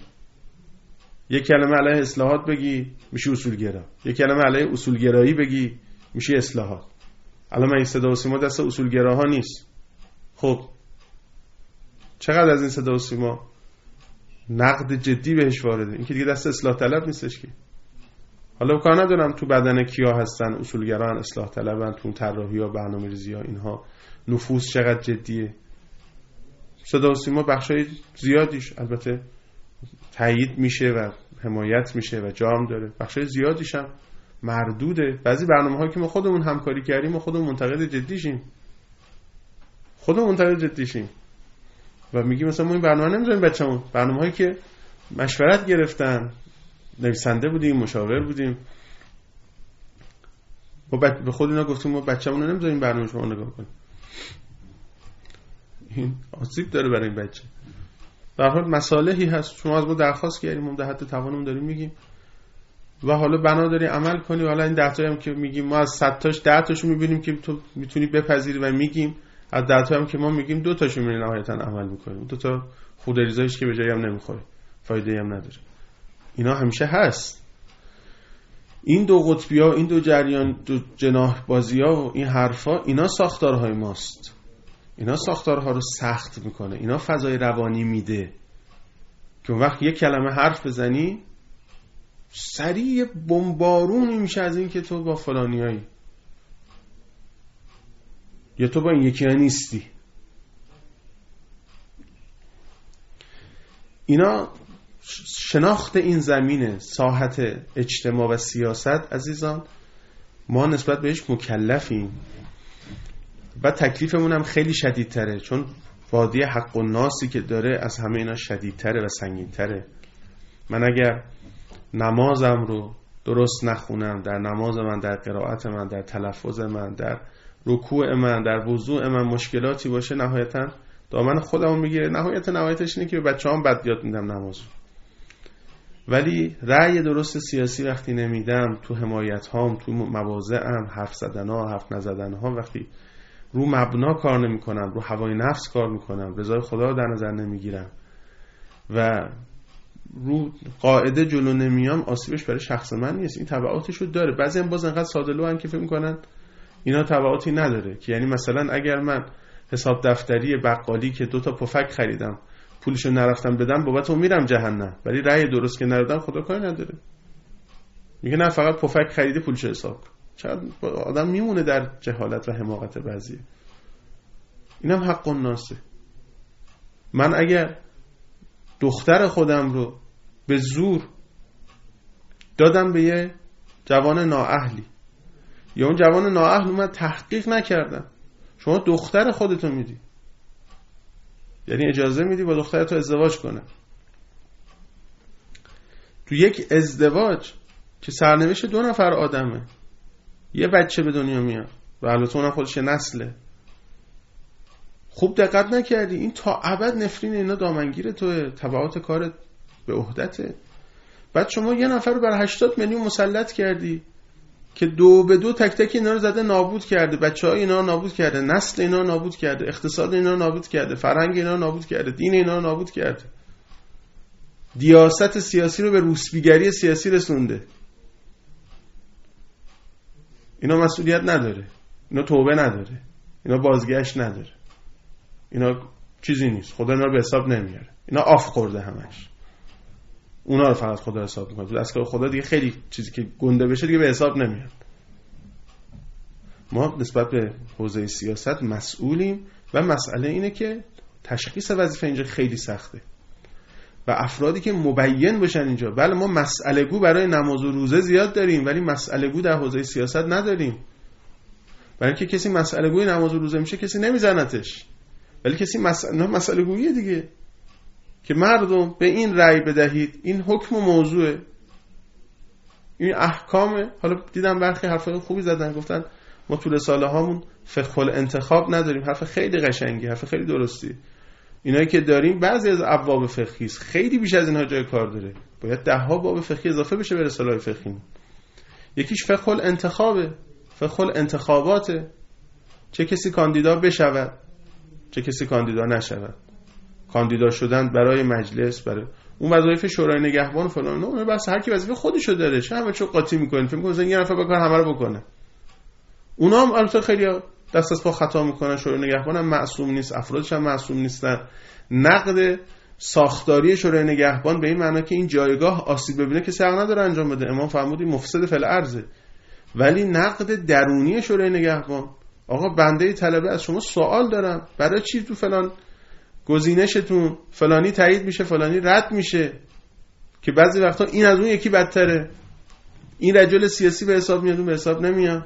یک کلمه علیه اصلاحات بگی میشه اصولگرا، یک کلمه علیه اصولگرایی بگی میشه اصلاحات. الان من این صدا و سیما دست اصولگراها نیست. خب چقدر از این صدا و سیما نقد جدی بهش وارده، این که دیگه دست اصلاح طلب نیستش که. حالا کار ندارم تو بدن کیا هستن اصولگران اصلاح طلبن، تو طراحی ها برنامه‌ریزی ها اینها نفوذ چقدر جدیه. صدا و سیما بخشای زیادیش البته تایید میشه و حمایت میشه و جام داره، بخشای زیادیش هم مردوده. بعضی برنامه‌ها که ما خودمون همکاری کردیم و خودمون منتقد جدیشیم، خودمون منتقد جدیشیم و میگیم مثلا ما این برنامه نمیذاریم بچه‌مون، برنامه‌هایی که مشورت گرفتن، نویسنده بودیم، مشاور بودیم، ما به خود اینا گفتیم ما بچه‌مون رو نمیذاریم برنامه شما نگاه کنیم. این آسیب داره برای این بچه. در حال مصالحی هست، شما از ما درخواست کردیم، ما در حد توانمون داریم میگیم و حالا بنا داری عمل کنی. حالا این ده تا هم که میگیم ما از صد تاش ده تاشو میبینیم که تو میتونی بپذیری و میگیم، از ده تا هم که ما میگیم دو تاشو میبینیم نهایتا عمل میکنیم، دو تا خودریزایش که به جایی هم نمیخوره، فایده هم نداره. اینا همیشه هست. این دو قطبی‌ها، این دو جریان، دو جناح بازی‌ها و این حرفا، اینا ساختارهای ماست. اینا ساختارها رو سخت میکنه، اینا فضای روانی میده که اون وقت یک کلمه حرف بزنی سریع بمبارونی میشه از این که تو با فلانیایی یا تو با این یکی ها نیستی. اینا شناخت این زمینه ساحت اجتماع و سیاست عزیزان، ما نسبت بهش مکلفیم و تکلیفمون هم خیلی شدیدتره، چون وادی حق و ناسی که داره از همه اینا شدیدتره و سنگینتره. من اگر نمازم رو درست نخونم، در نماز من، در قرائت من، در تلفظ من، در رکوع من، در وضوع من مشکلاتی باشه، نهایتا دامن خودمو میگیره. نهایت نهایتش اینه که به بچه‌هام بد یاد میدم نماز. ولی رأی درست سیاسی وقتی نمیدم، تو حمایت هام، تو مواضعم، حرف زدن ها، حرف نزدن ها، وقتی رو مبنا کار نمی کنم، رو هوای نفس کار میکنم، رضای خدا رو در نظر نمیگیرم و رو قاعده جلو نمیام، آسیبش برای شخص من نیست، این تبعاتش رو داره. بعضی هم باز انقدر ساده لوحن که فکر میکنن اینا تبعاتی نداره، که یعنی مثلا اگر من حساب دفتری بقالی که دو تا پفک خریدم پولشو نرفتم بدم بابت اون میرم جهنم، ولی رأی درست که ندادم خدا کاری نداره، میگه نه فقط پفک خریدی پولشو حساب کن. چقدر آدم میمونه در جهالت و حماقت بعضی. اینم حق الناسه. من اگر دختر خودم رو به زور دادم به یه جوان نااهلی یا اون جوان نااهل من تحقیق نکردم، شما دختر خودتو میدی، یعنی اجازه میدی با دخترتو ازدواج کنه. تو یک ازدواج که سرنوشت دو نفر آدمه، یه بچه به دنیا میاد و البته اونم خودش نسله، خوب دقت نکردی این تا ابد نفرین اینا دامنگیر توه، تبعات کارت به عهدته. بعد شما یه نفر رو بر هشتاد میلیون مسلط کردی که دو به دو تک تک اینا رو زده نابود کرده، بچه‌های اینا رو نابود کرده، نسل اینا رو نابود کرده، اقتصاد اینا رو نابود کرده، فرهنگ اینا رو نابود کرده، دین اینا رو نابود کرده، دیاست سیاسی رو به روسبیگری سیاسی رسونده. اینا مسئولیت نداره، اینا توبه نداره، اینا بازگشت نداره، اینا چیزی نیست، خدا اینا رو به حساب نمیاره، اینا آف خورده همش. اونا رو فقط خدا حساب میکنه. تو دستگاه خدا دیگه خیلی چیزی که گنده بشه دیگه به حساب نمیاد. ما نسبت به حوزه سیاست مسئولیم و مسئله اینه که تشخیص وظیفه اینجا خیلی سخته و افرادی که مبین باشن اینجا. بله ما مسئله گو برای نماز و روزه زیاد داریم ولی مسئله گو در حوزه سیاست نداریم. برای اینکه کسی مسئله گوی نماز و روزه میشه کسی نمیزنتش، ولی کسی مسئله مسئله گویه دیگه که مردم به این رأی بدهید، این حکم و موضوعه، این احکامه. حالا دیدم برخی حرفای خوبی زدن، گفتن ما طول ساله هامون فقه الانتخاب نداریم. حرف خیلی قشنگی، حرف خیلی درستی. اینایی که داریم بعضی از ابواب فقهی است، خیلی بیش از اینها جای کار داره. باید ده ها باب فقهی اضافه بشه به رساله‌های فقهی. یکیش فقه الانتخابه، فقه الانتخاباته، چه کسی کاندیدا بشود چه کسی کاندیدا نشود. کاندیدا شدن برای مجلس، برای اون وظایف شورای نگهبان فلان، نه بس هر کی وظیفه خودشو داره. چه همه چو قاطی میکنین، فکر میکنین یه نفر بکار همه رو بکنه. اونا هم البته خیلی دست از پا خطا میکنن. شورای نگهبان هم معصوم نیست، افرادش هم معصوم نیستن. نقد ساختاری شورای نگهبان به این معنی که این جایگاه آسیب ببینه کسی حق نداره انجام بده. امام فرمودی مفسد فی الارض. ولی نقد درونی شورای نگهبان، آقا بنده طلبه از شما سوال دارم، برای چی تو فلان گزینشتون فلانی تایید میشه فلانی رد میشه، که بعضی وقتا این از اون یکی بدتره. این رجل سیاسی به حساب میاد، اون به حساب نمیاد.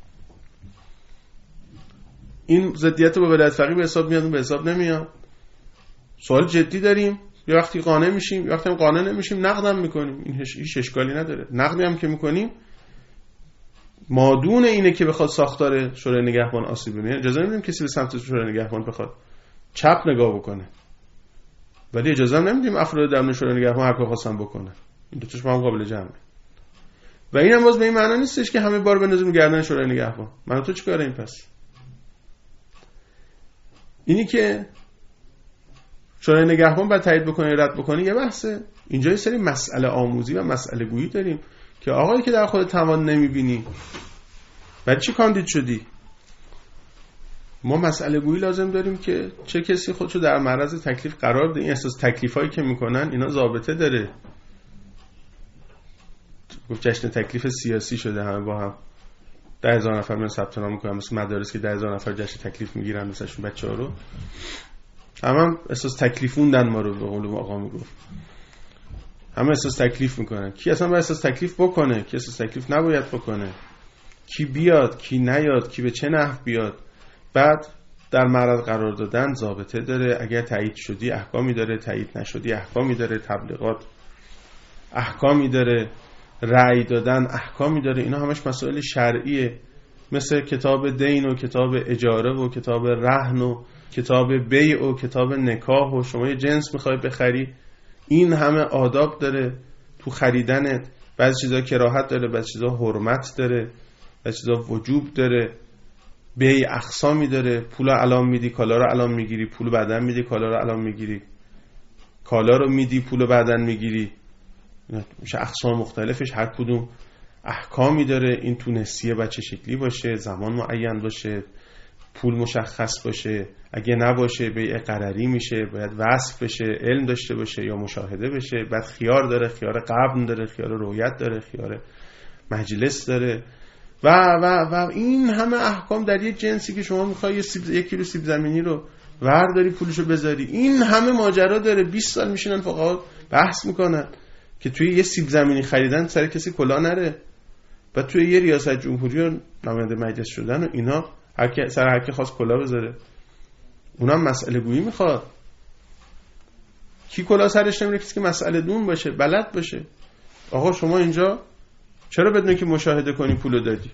این ضدیت با ولایت فقیه به حساب میاد، اون به حساب نمیاد. سوال جدی داریم، یه وقتی قانع میشیم، یه وقتی هم قانع نمیشیم نقدم میکنیم. این هیچ اشکالی نداره. نقدی هم که میکنیم مادون اینه که بخواد ساختار شورای نگهبان آسیب ببینه. اجازه نمیدیم کسی به سمت شورای نگهبان بخواد چپ نگاه بکنه، ولی اجازه هم نمیدیم افراد درون شورای نگهبان هر کار خواستن بکنه. این دو تاش با هم قابل جمعه. و اینم باز به این معنی نیستش که همه بار بندازیم گردن شورای نگهبان. من تو چیکاره این پس؟ اینی که شورای نگهبان بعد تایید بکنه رد بکنه یه بحثه. اینجا یه سری مسئله آموزی و مسئله گویی داریم که آقایی که در خود توان نمیبینی بعد چی کاندید شدی؟ ما مسئله گویی لازم داریم که چه کسی خودشو در معرض تکلیف قرار بده. این احساس تکلیفایی که میکنن اینا ضابطه داره. گفت جشن تکلیف سیاسی شده، همه با هم ده هزار نفر من ثبت نام میکنن، مثل مدارس که ده هزار نفر جشن تکلیف میگیرن مثلشون بچه‌ها رو، همه هم احساس تکلیفوندن ما رو، به قول آقا میگفت همه احساس تکلیف میکنن. کی اصلا باید احساس تکلیف بکنه، کی احساس تکلیف نباید بکنه، کی بیاد کی نیاد، کی به چه نحو بیاد. بعد در معرض قرار دادن ضابطه داره. اگر تایید شدی احکامی داره، تایید نشدی احکامی داره، تبلیغات احکامی داره، رأی دادن احکامی داره. اینا همش مسائل شرعیه، مثل کتاب دین و کتاب اجاره و کتاب رهن و کتاب بیع و کتاب نکاح. و شما یه جنس میخوای بخری، این همه آداب داره تو خریدنت. بعضی چیزا کراهت داره، بعضی چیزا حرمت داره، بعضی چیزا وجوب داره. بیع اقسامی داره، پول الان میدی کالا رو الان میگیری، پول بعدن میدی کالا رو الان میگیری، کالا رو میدی پول بعدن میگیری. میشه اقسام مختلفش، هر کدوم احکامی داره. این تو نسیه بچه شکلی باشه، زمان معین باشه، پول مشخص باشه. اگه نباشه بیع قرری میشه، باید وصف بشه، علم داشته باشه یا مشاهده بشه. بعد خیار داره، خیار قبض داره، خیار رویت داره، خیار مجلس داره و و و این همه احکام در یک جنسی که شما میخوای یه سیب یک کیلو سیب زمینی رو ورداری پولشو بذاری. این همه ماجرا داره. بیست سال میشینن فقها بحث میکنن که توی یه سیب زمینی خریدن سر کسی کلا نره. بعد توی یه ریاست جمهوری و نماینده مجلس شدن و اینا هر کی سر هر کی خواست کلا بذاره. اونم مسئله گویی میخواد. کی کلا سرش نمیره؟ کسی که مسئله دون باشه، بلد باشه. آقا شما اینجا چرا بدون که مشاهده کنی پولو دادی؟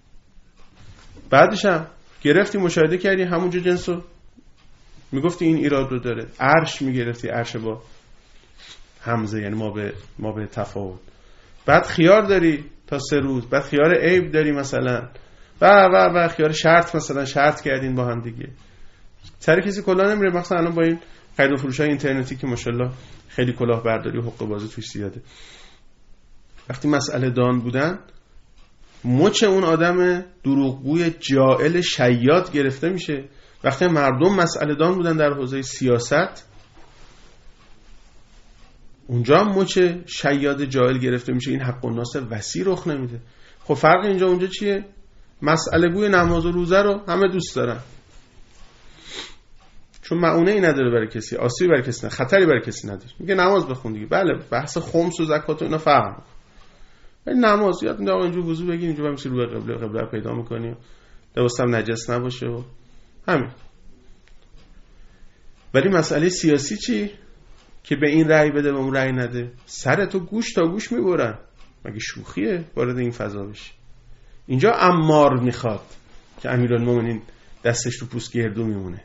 بعدش هم گرفتی مشاهده کردی همونجا جنسو میگفتی این ایراد رو داره. عرش میگرفتی، عرش با همزه، یعنی ما به ما به تفاوت. بعد خیار داری تا سه روز، بعد خیار عیب داری مثلا و و و خیار شرط، مثلا شرط کردین با هم دیگه. سر کسی کلاه نمیره، مثلا الان با این خرید و فروش‌های اینترنتی که ماشاءالله خیلی کلاهبرداری و حقه بازی توش زیاده. وقتی مسئله دان بودن، مچ اون آدم دروغگوی جائل شیاد گرفته میشه. وقتی مردم مسئله دان بودن در حوزه سیاست، اونجا هم مچ شیاد جائل گرفته میشه. این حق الناس وسیع رخ نمیده. خب فرق اینجا اونجا چیه؟ مسئله گوی نماز و روزه رو همه دوست دارن، چون معونه ای نداره برای کسی، آسیبی برای کسی نداره، خطری برای کسی نداره. میگه نماز بخون دیگه. بله بحث خمس و زکات و اینا فهم، ولی نماز یاد میاد اینجوری وضو بگیر، اینجوری میشه رو قبله قبله پیدا میکنی، لباسم نجس نباشه و همین. ولی مسئله سیاسی چی؟ که به این رأی بده به اون رأی نده، سر تو گوش تا گوش میبرن. مگه شوخیه وارد این فضا بشی؟ اینجا عمار میخواد که امیرالمومنین دستش تو پوست گردو میمونه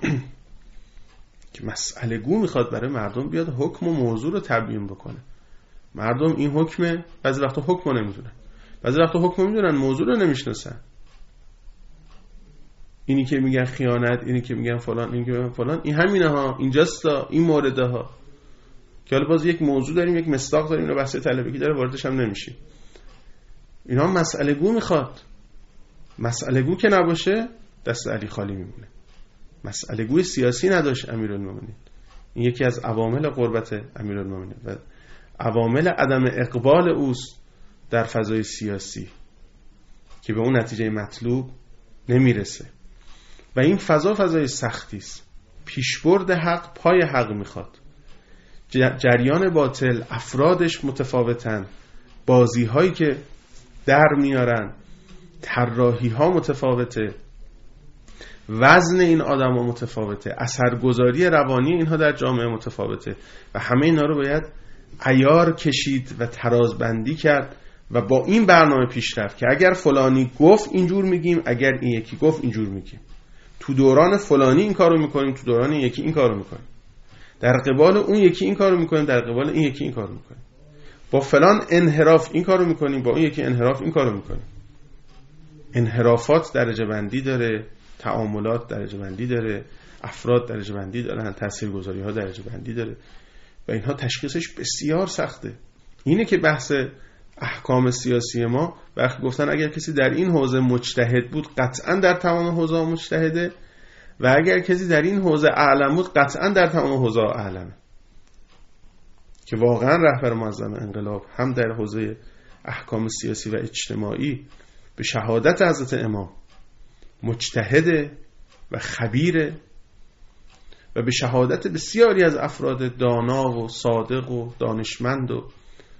که مسئله گو میخواد برای مردم بیاد حکم و موضوع رو تبیین بکنه. مردم این حکمه، بعضی وقتا حکم رو نمیدونن، بعضی وقتا حکم رو میدونن موضوع رو نمیشناسن. اینی که میگن خیانت، اینی که میگن فلان، اینی که میگن فلان، این همینه ها، اینجاستا، این مورده ها که حالا باز یک موضوع داریم، یک مصداق داریم، اینو بحث طلبگی داره، واردش هم نمیشیم. اینا مسئله گو میخواد. مسئله گو که نباشه دست علی خالی میمونه. مسئله گوی سیاسی نداشت امیرالمومنین. این یکی از عوامل قربت امیرالمومنین و عوامل عدم اقبال اوست در فضای سیاسی که به اون نتیجه مطلوب نمیرسه. و این فضا فضای سختی است. پیشبرد حق پای حق میخواد. جریان باطل افرادش متفاوتن، بازی هایی که در میارن، طراحی ها متفاوته، وزن این آدم ها متفاوته، اثرگذاری روانی اینها در جامعه متفاوته و همه اینا رو باید عیار کشید و ترازبندی کرد و با این برنامه پیش رفت که اگر فلانی گفت اینجور میگیم، اگر این یکی گفت اینجور میگیم. تو دوران فلانی این کارو میکنیم، تو دوران این یکی این کارو میکنیم، در قبال اون یکی این کارو میکنیم، در قبال این یکی این کارو میکنیم. با فلان انحراف این کارو میکنیم، با اون یکی انحراف این کارو میکنیم. انحرافات درجه بندی داره، تعاملات درجه بندی داره، افراد درجه بندی دارن، تاثیرگذاری ها درجه بندی داره و اینها تشخیصش بسیار سخته. اینه که بحث احکام سیاسی ما وقتی گفتن اگر کسی در این حوزه مجتهد بود قطعا در تمام حوزه مجتهده و اگر کسی در این حوزه اعلم بود قطعا در تمام حوزه اعلمه. که واقعا رهبر معظم انقلاب هم در حوزه احکام سیاسی و اجتماعی به شهادت حضرت امام مجتهد و خبیره و به شهادت بسیاری از افراد دانا و صادق و دانشمند و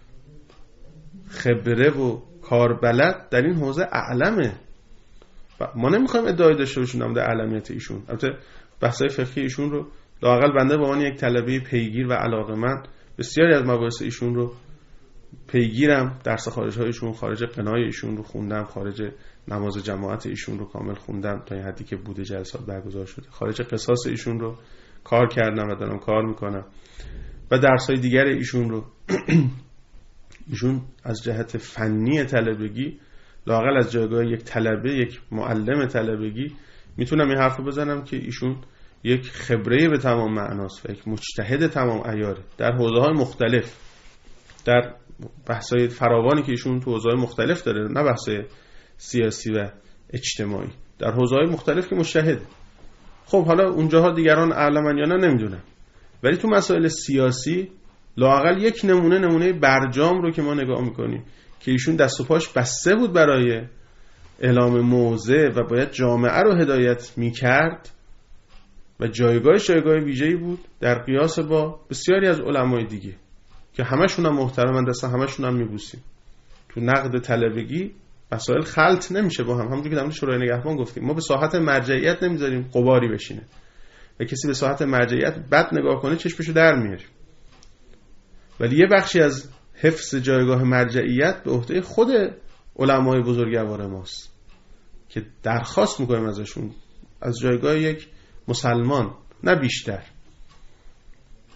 خبره و کاربلد در این حوزه اعلمه. ما نمیخوایم ادعای داشته باشیم در اعلمیت ایشون. البته بحثای فقهی ایشون رو لااقل بنده به عنوان یک طلبه پیگیر و علاقه‌مند بسیاری از مباحث ایشون رو پیگیرم، درس خارج هایشون، خارج قنای ایشون رو خوندم، خارج نماز جماعت ایشون رو کامل خوندم تا این حدی که بوده جلسات برگزار شده، خارج قصاص ایشون رو کار کردم و دارم کار میکنم و درس های دیگر ایشون رو. ایشون از جهت فنی طلبگی لااقل از جایگاه یک طلبه، یک معلم طلبگی میتونم این حرف رو بزنم که ایشون یک خبره به تمام معناست و یک مجتهد تمام عیاره در حوزه‌های مختلف، در بحث‌های فراوانی که ایشون تو حوزه‌های مختلف داره، نه بحث سیاسی و اجتماعی، در حوزه‌های مختلف که مجتهد. خب حالا اونجاها دیگران اعلمن یا نه نمیدونم، ولی تو مسائل سیاسی لااقل یک نمونه نمونه برجام رو که ما نگاه میکنیم که ایشون دست و پاش بسته بود برای اعلام موضع و باید جامعه رو هدایت میکرد و جایگاهش جایگاه ویژه‌ای بود در قیاس با بسیاری از علمای دیگه که همشون هم محترمن، دست همشون هم میبوسیم. تو نقد طلبگی مسائل خلط نمیشه با هم. همونجوری که در مورد شورای نگهبان گفتیم ما به ساحت مرجعیت نمیذاریم غباری بشینه و کسی به ساحت مرجعیت بد نگاه کنه چشمشو در میاریم، ولی یه بخشی از حفظ جایگاه مرجعیت به عهده خود علمای بزرگوار ماست که درخواست میکنیم ازشون از جایگاه یک مسلمان، نه بیشتر.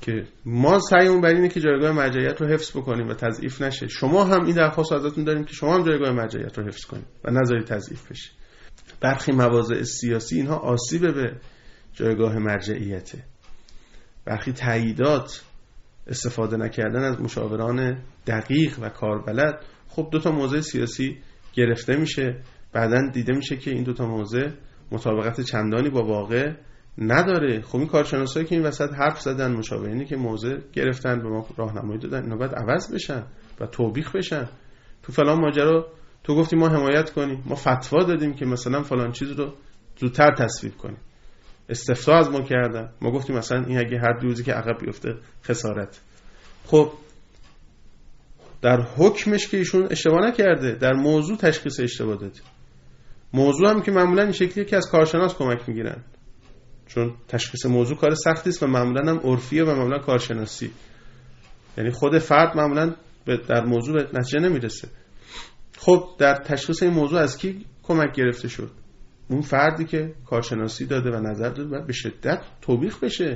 که ما سعیمون بر اینه که جایگاه مرجعیت رو حفظ بکنیم و تضعیف نشه. شما هم این درخواست ازتون داریم که شما هم جایگاه مرجعیت رو حفظ کنید و نذارید تضعیف بشه. برخی مواضع سیاسی اینها آسیب به جایگاه مرجعیته. برخی تاییدات، استفاده نکردن از مشاوران دقیق و کاربلد، خب دو تا موضع سیاسی گرفته میشه، بعدن دیده میشه که این دو تا موضع مطابقت چندانی با واقع نداره. خب این کارشناسایی که این وسط حرف زدن، مشاورینی که موضع گرفتن به ما راهنمایی دادن، اینا باید عوض بشن و توبیخ بشن. تو فلان ماجرا تو گفتی ما حمایت کنیم، ما فتوا دادیم که مثلا فلان چیز رو زودتر تصویب کنیم، استفتاء از ما کردن، ما گفتیم مثلا این اگه هر روزی که عقب بیفته خسارت. خب در حکمش که ایشون اشتباه نکرده، در موضوع تشخیص اشتباه داده. موضوع هم که معمولا این شکلیه که از کارشناس کمک میگیرن، چون تشخیص موضوع کار سختی است و معمولا هم عرفیه و معمولا کارشناسی، یعنی خود فرد معمولا در موضوع به نتیجه نمیرسه. خب در تشخیص این موضوع از کی کمک گرفته شد؟ اون فردی که کارشناسی داده و نظر داده و به شدت توبیخ بشه.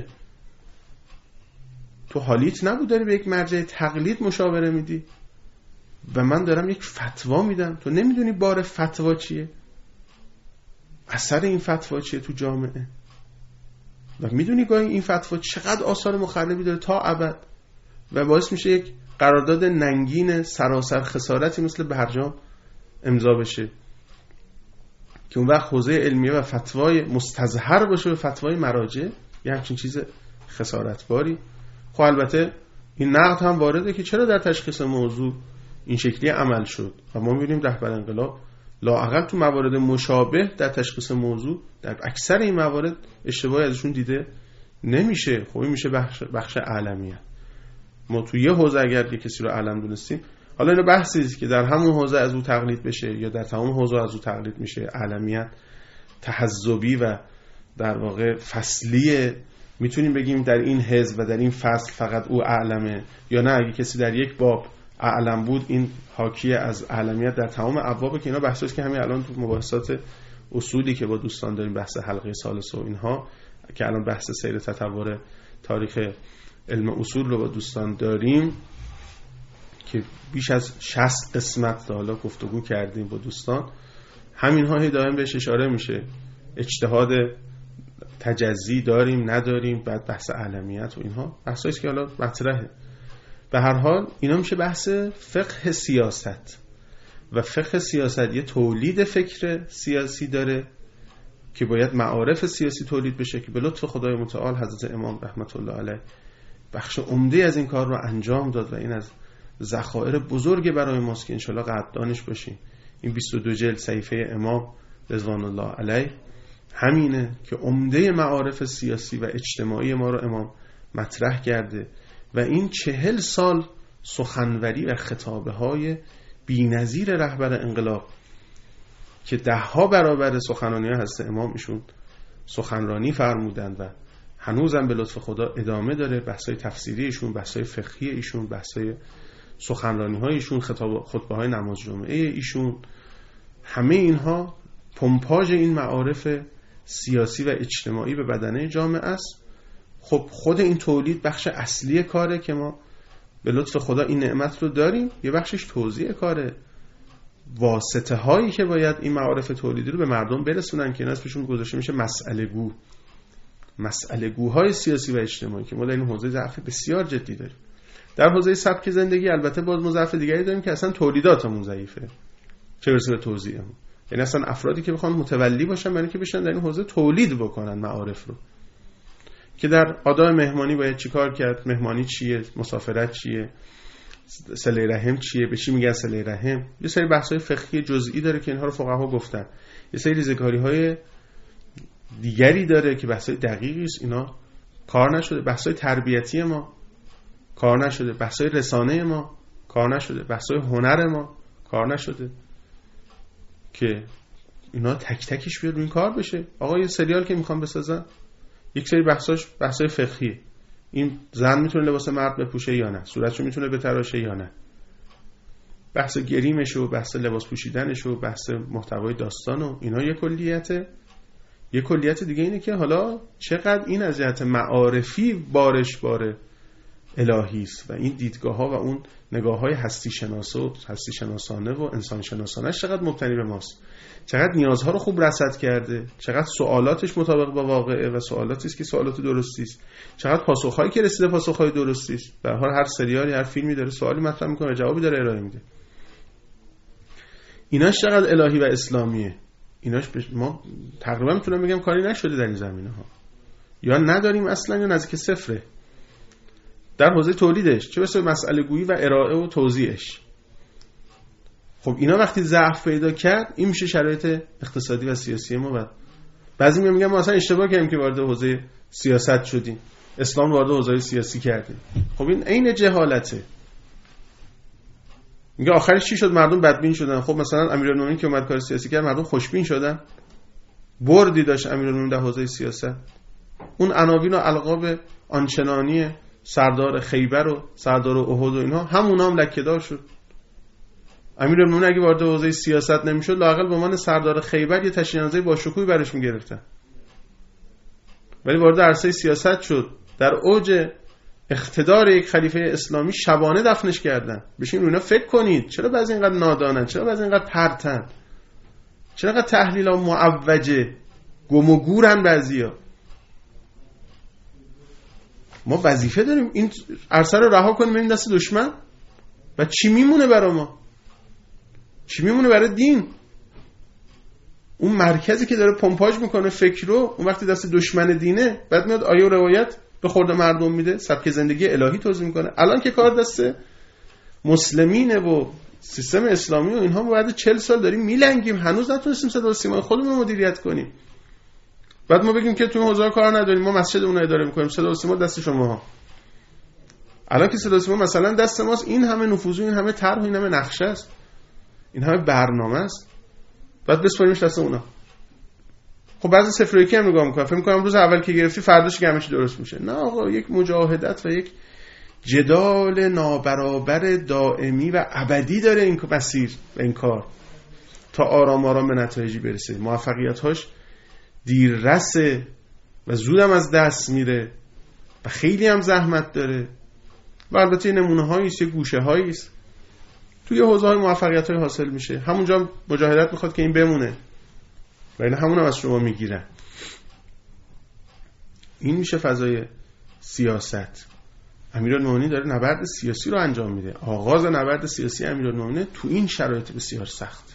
تو حالیت نبود داری به یک مرجع تقلید مشاوره میدی و من دارم یک فتوا میدم، تو نمیدونی بار فتوا چیه، اثر این فتوا چیه تو جامعه، و میدونی گاهی این فتوا چقدر آثار مخربی داره تا ابد و باعث میشه یک قرارداد ننگین سراسر خسارتی مثل برجام امضا بشه که اون وقت حوزه علمیه و فتوای مستظهر باشه به فتوای مراجع، یه همچین چیز خسارتباری. خب البته این نقد هم وارده که چرا در تشخیص موضوع این شکلی عمل شد و ما می‌بینیم رهبر انقلاب لااقل تو موارد مشابه در تشخیص موضوع در اکثر این موارد اشتباهی ازشون دیده نمیشه. خب این میشه بخش بخش علمیت. ما تو یه حوزه اگر یه کسی رو علم دونستیم، حالا اینو بحثی است که در همون حوزه از او تقلید بشه یا در تمام حوزه از او تقلید میشه، علمیت تحزبی و در واقع فصلیه. میتونیم بگیم در این حزب و در این فصل فقط او اعلمه، یا نه اگه کسی در یک باب اعلم بود این حاکی از اعلمیت در تمام ابواب، که اینا بحثاست که همین الان تو مباحثات اصولی که با دوستان داریم، بحث حلقه ثالث و اینها که الان بحث سیر تطور تاریخ علم اصول رو با دوستان داریم که بیش از شصت قسمت تا حالا گفتگو کردیم با دوستان، همینها هی دائم بهش اشاره میشه. اجتهاد تجزی داریم نداریم، بعد بحث علمیت و اینها بحثایی که حالا مطرحه. به هر حال اینا میشه بحث فقه سیاست و فقه سیاست یه تولید فکر سیاسی داره که باید معارف سیاسی تولید بشه که به لطف خدای متعال حضرت امام رحمت الله علیه بخش عمده از این کار رو انجام داد و این از ذخایر بزرگ برای ماست که انشالله قدردانش باشیم. این بیست و دو جلد صحیفه امام رضوان الله علیه همینه که عمده معارف سیاسی و اجتماعی ما رو امام مطرح کرده و این چهل سال سخنوری و خطابه های بی‌نظیر رهبر انقلاب که ده ها برابر سخنرانی ها حضرت امام ایشون سخنرانی فرمودند و هنوزم به لطف خدا ادامه داره. بحثای تفسیری ایشون، بحثای فقهی ایشون، بحثای سخنرانی های ایشون، خطاب خطبه های نماز جمعه ایشون، همه اینها پمپاژ این معارف سیاسی و اجتماعی به بدنه جامعه است. خب خود این تولید بخش اصلی کاره که ما به لطف خدا این نعمت رو داریم، یه بخشش توزیع کاره، واسطه هایی که باید این معارف تولیدی رو به مردم برسونن که اینا اسمشون گذاشته میشه مسئله گو، مسئله گوهای سیاسی و اجتماعی که ما در این حوزه ضعف بسیار جدی داریم. در حوزه سبک زندگی البته باز ما ضعف دیگری داریم که اصلا تولیداتمون ضعیفه، چه برسه به توزیعمون. یعنی اصلا افرادی که بخوان متولی باشن برای که بشن در این حوزه تولید بکنن معارف رو، که در آداب مهمانی باید چیکار کرد، مهمانی چیه، مسافرت چیه، صله رحم چیه، به چی میگن صله رحم. یه سری بحث‌های فقهی جزئی داره که اینها رو فقها گفتن. یه سری ریزکاری‌های دیگری داره که بحث‌های دقیقی است، اینا کار نشده. بحث‌های تربیتی ما کار نشده، بحث‌های رسانه ما کار نشده، بحث‌های هنر ما کار نشده که اینا تک تکش بیاد روی این کار بشه. آقا یه سریال که میخوام بسازن، یک سری بحثاش بحثای فقهی، این زن میتونه لباس مرد بپوشه یا نه، صورتشو میتونه بتراشه یا نه، بحث گریمش و بحث لباس پوشیدنش و بحث محتوای داستان و اینا یه کلیته. یه کلیت دیگه اینه که حالا چقدر این از جهت معارفی بارش باره الهی است و این دیدگاه ها و اون نگاه های هستی شناسه و هستی شناسانه و انسان شناسانه چقدر مبتنی به ماست، چقدر نیازها رو خوب رصد کرده، چقدر سوالاتش مطابق با واقعه و سوالاتی است که سوالات درستی است، چقدر پاسخهایی که رسیده پاسخهای درستی است. به هر حال هر سریالی هر فیلمی داره سوالی مطرح میکنه و جوابی داره ارائه میده. ایناش چقدر الهی و اسلامیه. ایناش بش... ما تقریبا میتونم بگم کاری نشده در این زمینه ها، یا نداریم اصلا یا نزدیک صفره در حوزه تولیدش، چه برسه به مسئله گویی و ارائه و توضیحش. خب اینا وقتی ضعف پیدا کرد، این میشه شرایط اقتصادی و سیاسی ما. بعد بعضی میگن ما اصلا اشتباه کردیم که وارد حوزه سیاست شدیم، اسلام وارد حوزه سیاسی کردیم. خب این عین جهالته. میگه آخرش چی شد؟ مردم بدبین شدن. خب مثلا امیرالمومنین که اومد کار سیاسی کرد، مردم خوشبین شدن. بردی داشت امیرالمومنین در حوزه سیاست. اون عناوین و القاب آنچنانی سردار خیبر و سردار احد و اینها همونا هم لکه‌دار شد. امیرالمومنین اگه وارد حوزه سیاست نمیشد، لااقل به عنوان سردار خیبر یه تشییع‌نامه با شکوهی برش میگرفتن. ولی وارد عرصه سیاست شد، در اوج اقتدار یک خلیفه اسلامی شبانه دفنش کردن. بشین روینا فکر کنید، چرا بعضی اینقدر نادانن؟ چرا بعضی اینقدر پرتن؟ چرا اینقدر تحلیل ها معوجه، گم و گورن بعضیا؟ ما وظیفه داریم این عرصه رو رها کنیم این دست دشمن. و چی میمونه برای ما؟ چی میمونه برای دین؟ اون مرکزی که داره پمپاژ میکنه فکر رو، اون وقتی دست دشمن دینه، بعد میاد آیه و روایت به خورد مردم میده، سبک زندگی الهی توضیح میکنه. الان که کار دست مسلمینه و سیستم اسلامی و اینها، ما بعد چهل سال داریم میلنگیم، هنوز نتونستیم صدا و سیمای خودمون رو مدیریت کنیم. بعد ما بگیم که تو حوزه کار نداریم، ما مسجدمون رو اداره میکنیم، صدا و سیما دست شماها. الان که صدا و سیما مثلا دست ماست، این همه نفوذ، این همه طرح، این همه نقشه است، این همه برنامه است، بعد بسپاریمش دست اونا. خب بعضی صفر و یکی هم نگاه میکنن، فکر میکنم روز اول که گرفتی فرداش که همش درست میشه. نه آقا، یک مجاهدت و یک جدال نابرابر دائمی و ابدی داره این مسیر و این کار تا آرام آرام به نتایجی برسه. موفقیت‌هاش دیررسه و زودم از دست میره و خیلی هم زحمت داره. و البته نمونه‌هایی است، یه گوشه‌هایی است توی حوزه‌های موفقیت‌های حاصل میشه. همونجا مجاهدت میخواد که این بمونه، ولی همون هم از شما میگیرن. این میشه فضای سیاست. امیرالمومنین داره نبرد سیاسی رو انجام میده. آغاز نبرد سیاسی امیرالمومنین تو این شرایط بسیار سخت،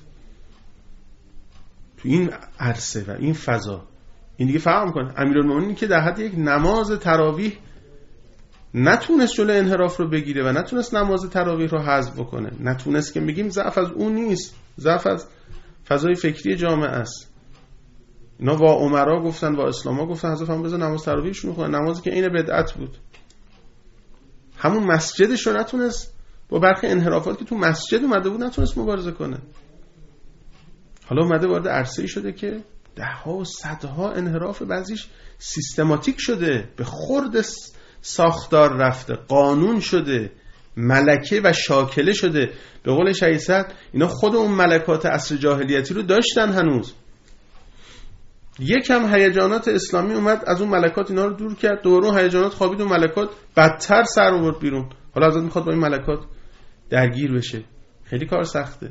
تو این عرصه و این فضا. این دیگه فهم کنه امیرالمومنین که در حد یک نماز تراویح نتونست جلوی انحراف رو بگیره و نتونست نماز تراویح رو حذف بکنه، نتونست، که میگیم ضعف از اون نیست، ضعف از فضای فکری جامعه است. اینا با عمرا گفتن، با اسلاما گفتن حضرت هم بذار نماز تراویحشون کنن، نمازی که عین بدعت بود. همون مسجدش رو نتونست با برخی انحرافات که تو مسجد اومده بود نتونست مبارزه کنه. حالا اومده وارد عرصه‌ای شده که ده ها و صدها انحراف، بعضیش سیستماتیک شده، به خورد ساختار رفته، قانون شده، ملکه و شاکله شده. به قول شهید سعد، اینا خود اون ملکات عصر جاهلیتی رو داشتن هنوز. یکم هیجانات اسلامی اومد از اون ملکات اینا رو دور کرد، دوباره اون هیجانات خوابید، اون ملکات بدتر سر آورد بیرون. حالا حضرت میخواد با این ملکات درگیر بشه. خیلی کار سخته.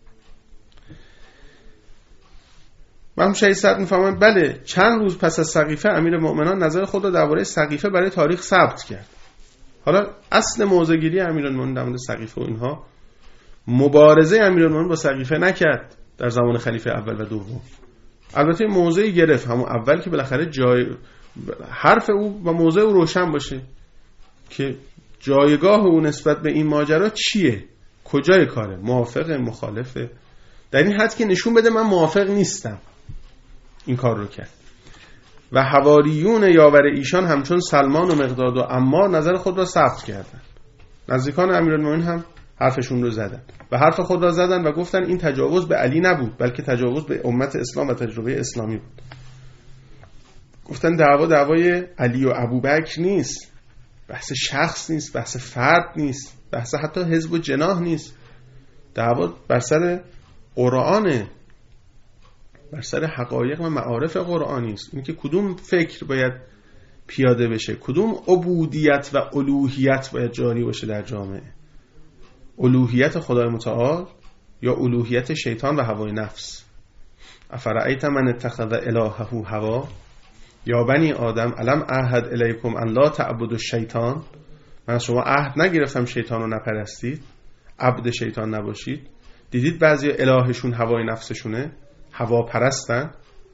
مرحوم شهید سعد میفهمن بله، چند روز پس از سقیفه امیرالمؤمنان نظر خود را درباره سقیفه برای تاریخ ثبت کرد. حالا اصل موضع‌گیری امیرالمؤمنین در مورد سقیفه و اینها، مبارزه امیرالمؤمنین با سقیفه نکرد در زمان خلیفه اول و دوم. البته موضعی گرفت همون اول که بالاخره جای حرف او و موضع او روشن باشه که جایگاه او نسبت به این ماجرا چیه، کجای کاره، موافقه، مخالفه، در این حد که نشون بده من موافق نیستم. این کار رو کرد. و حواریون یاور ایشان همچون سلمان و مقداد و عمار نظر خود را ثبت کردند. نزدیکان امیرالمومنین هم حرفشون رو زدن و حرف خود را زدن و گفتن این تجاوز به علی نبود، بلکه تجاوز به امت اسلام و تجربه اسلامی بود. گفتن دعوا دعوای علی و ابوبکر نیست، بحث شخص نیست، بحث فرد نیست، بحث حتی حزب و جناح نیست. دعوا بر سر قرآنه، بر سر حقایق و معارف قرآنی است. این که کدوم فکر باید پیاده بشه؟ کدوم عبودیت و الوهیت باید جاری باشه در جامعه؟ الوهیت خدای متعال یا الوهیت شیطان و هوای نفس؟ افرأیت من اتخذ الهه هوا یا بنی آدم الم اعهد الیکم ان لا تعبدوا الشیطان، من از شما عهد نگرفتم شیطان رو نپرستید، عبد شیطان نباشید؟ دیدید بعضی الهشون هوای نفسشونه، هوا پرستن.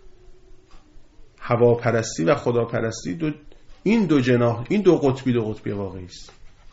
هوا پرستی و خدا پرستی دو این دو جناح، این دو قطبی دو قطبی واقعی است.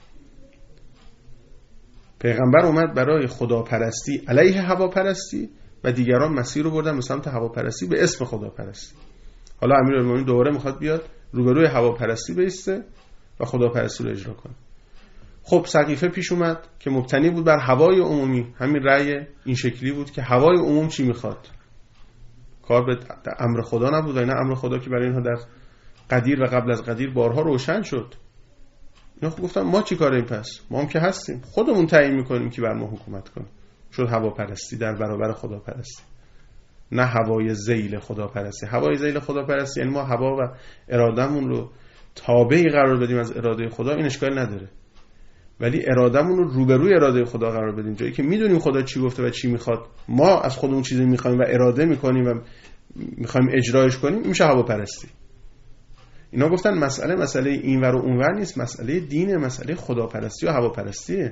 پیغمبر اومد برای خدا پرستی علیه هوا پرستی و دیگران مسیر رو بردن به سمت هوا پرستی به اسم خدا پرستی. حالا امیرالمومنین دوباره میخواد بیاد روبروی هوا پرستی بیسته و خدا پرستی رو اجرا کنه. خب سقیفه پیش اومد که مبتنی بود بر هوای عمومی، همین رأی این شکلی بود که هوای عموم چی میخواد، کار به امر خدا نبود. اینا امر خدا که برای اینها در قدیر و قبل از قدیر بارها روشن شد. اینا خب گفتن ما چی کاریم پس؟ ما هم که هستیم، خودمون تعیین میکنیم که بر ما حکومت کنه. شد هوا پرستی در برابر خدا پرستی، نه هوای ذیل خدا پرستی. هوای ذیل خدا پرستی یعنی ما هوا و ارادهمون رو تابعی قرار بدیم از اراده خدا، این اشکال نداره. ولی ارادهمون رو روبروی اراده خدا قرار بدیم، جایی که میدونیم خدا چی گفته و چی میخواد، ما از خودمون چیزی میخوایم و اراده میکنیم و میخوایم اجرایش کنیم، این میشه هوا پرستی. اینا گفتن مسئله مسئله اینور و اونور نیست، مسئله دینه، مسئله خدا پرستی و هوا پرستیه.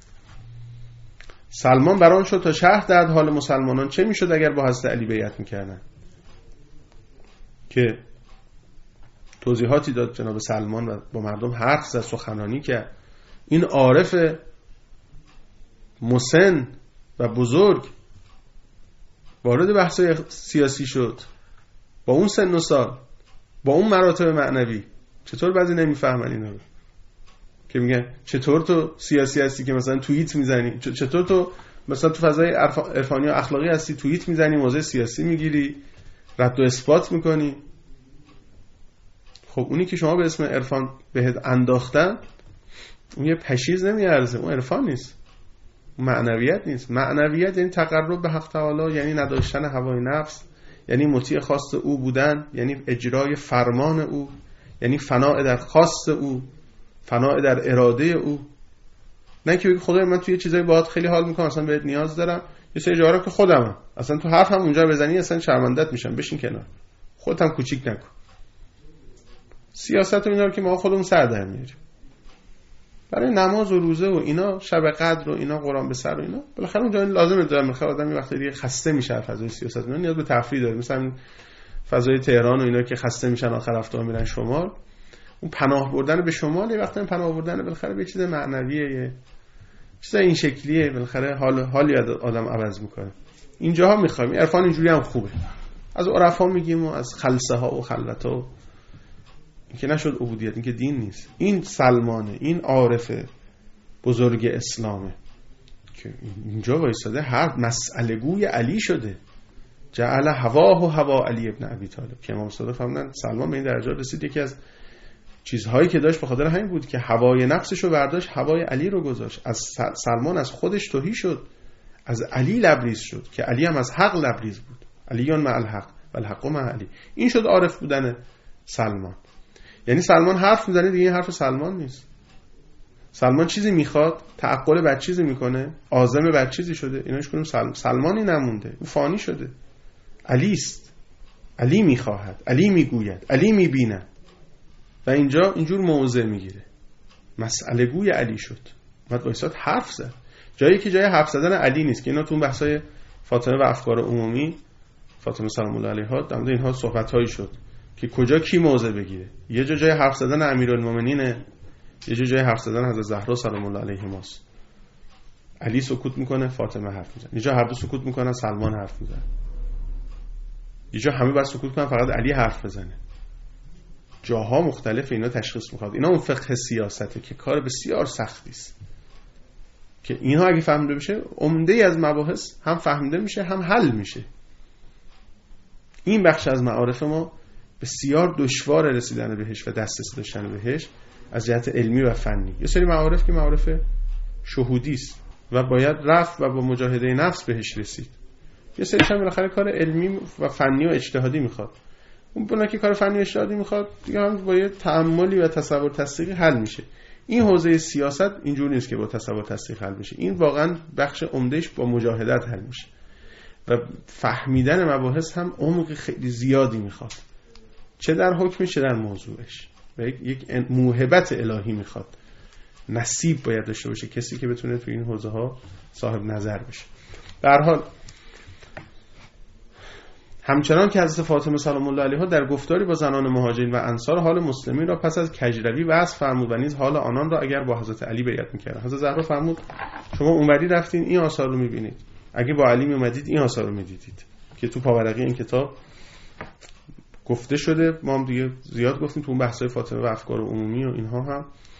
سلمان بران شد تا شرح داد حال مسلمانان چه میشد اگر با حضرت علی بیعت میکردن، که توضیحاتی داد جناب سلمان و با مردم حرف زد، سخنرانی کرد. این عارف مسن و بزرگ وارد بحث سیاسی شد، با اون سن و سال، با اون مراتب معنوی. چطور بعضی نمیفهمن اینا رو که میگن چطور تو سیاسی هستی که مثلا توییت میزنی، چطور تو مثلا تو فضای عرفانی و اخلاقی هستی توییت میزنی، موضع سیاسی میگیری، رد و اثبات میکنی. خب اونی که شما به اسم عرفان بهت انداختن، اون یه پشیز نمیارزه، اون عرفان نیست، اون معنویت نیست. معنویت یعنی تقرب به حق تعالی، یعنی نداشتن هوای نفس، یعنی مطیع خواست او بودن، یعنی اجرای فرمان او، یعنی فناء در خواست او، فناء در اراده او. نه که بگی خدای من توی چیزای باهات خیلی حال میکنم، اصلا بهت نیاز دارم، یه سری جاها که خودمم، اصلا تو حرفم اونجا بزنی اصلا شرمندت میشم، بشین کنار، خودت هم کوچیک نکن. سیاست و اینا رو که ما خودمون سر در میاریم برای نماز و روزه و اینا، شب قدر و اینا، قرآن به سر و اینا، بالاخره اونجا لازمه داره. میخواد آدم یه وقتی دیگه خسته میشه فضای سیاست، اینا نیاز به تفریح داره. مثلا فضای تهران و اینا که خسته میشن آخر هفته میرن شمال، اون پناه بردن به شمال یه وقتی پناه بردن بالاخره به چیز معنویه، یه چیز این شکلیه، بالاخره حال حالی آدم عوض میکنه. اینجاها میخوایم عرفان اینجوری هم خوبه، از عرفا میگیم و از خلسه ها و خلوت ها، این که نشد عبودیت، این که دین نیست. این سلمانه، این عارف بزرگ اسلامه که اینجا وایساده هر مسئله گوی علی شده. جعل هواه و هوا علی ابن ابی طالب، که امام صادق فرمودن سلمان به این درجه رسید یکی از چیزهایی که داشت به خاطر همین بود که هوای نفسش رو برداشت، هوای علی رو گذاشت. از سلمان از خودش تهی شد، از علی لبریز شد، که علی هم از حق لبریز بود. علیون مع الحق و الحق مع علی. این شد عارف بودن سلمان. یعنی سلمان حرف میزنه دیگه، این حرف سلمان نیست. سلمان چیزی میخواد، تعقل بر چیزی میکنه، عازم بر چیزی شده. ایناش کنیم سل... سلمانی نمونده، او فانی شده. علی است، علی میخواهد، علی میگوید، علی میبیند و اینجا اینجور موضع میگیره. مسئله گوی علی شد، بعد وایساد حرف زد. جایی که جای حرف زدن علی نیست، که اینا تو بحثای فاطمه و افکار عمومی، فاطمه سلام الله علیها، در مورد اینها صحبت‌هایی شد که کجا کی موضع بگیره. یه جا جای حرف زدن امیرالمومنینه، یه جا جای حرف زدن حضرت زهرا سلام الله علیها است. علی سکوت میکنه، فاطمه حرف میزنه. یه جا هر دو سکوت میکنن، سلمان حرف میزنه. یه جا همه باید سکوت کنن، فقط علی حرف بزنه. جاها مختلف اینا تشخیص میخواد. اینا اون فقه سیاسته که کار بسیار سختی است، که اینها اگه فهمیده بشه عمده ای از مباحث هم فهمیده میشه هم حل میشه. این بخش از معارف ما بسیار دشوار رسیدن بهش و دسترسی داشتن بهش از جهت علمی و فنی. یه سری معارف که معارف شهودی است و باید رفت و با مجاهده نفس بهش رسید. یه سریش هم بالاخره کار علمی و فنی و اجتهادی میخواد. اون بنا که کار فنی اجتهادی میخواد دیگه هم با یه تأملی و تصور تصدیقی حل میشه. این حوزه سیاست اینجوری نیست که با تصور تصدیق حل میشه. این واقعا بخش عمدهش با مجاهدت حل میشه و فهمیدن مباحث هم عمق خیلی زیادی میخواد، چه در حکمش چه در موضوعش، و یک موهبت الهی میخواد. نصیب باید داشته باشه کسی که بتونه تو این حوزه ها صاحب نظر بشه. به هر حال همچنان که حضرت فاطمه سلام الله علیها در گفتاری با زنان مهاجرین و انصار حال مسلمین را پس از کجروی وصف فرمود و نیز حال آنان را اگر با حضرت علی بیعت می‌کردند. حضرت زهرا فرمود شما اونوری رفتین این آثار رو می‌بینید، اگه با علی می‌اومدید این آثار رو می‌دیدید که تو پاورقی این کتاب گفته شده. ما هم دیگه زیاد گفتیم تو اون بحث‌های فاطمه و افکار عمومی و اینها هم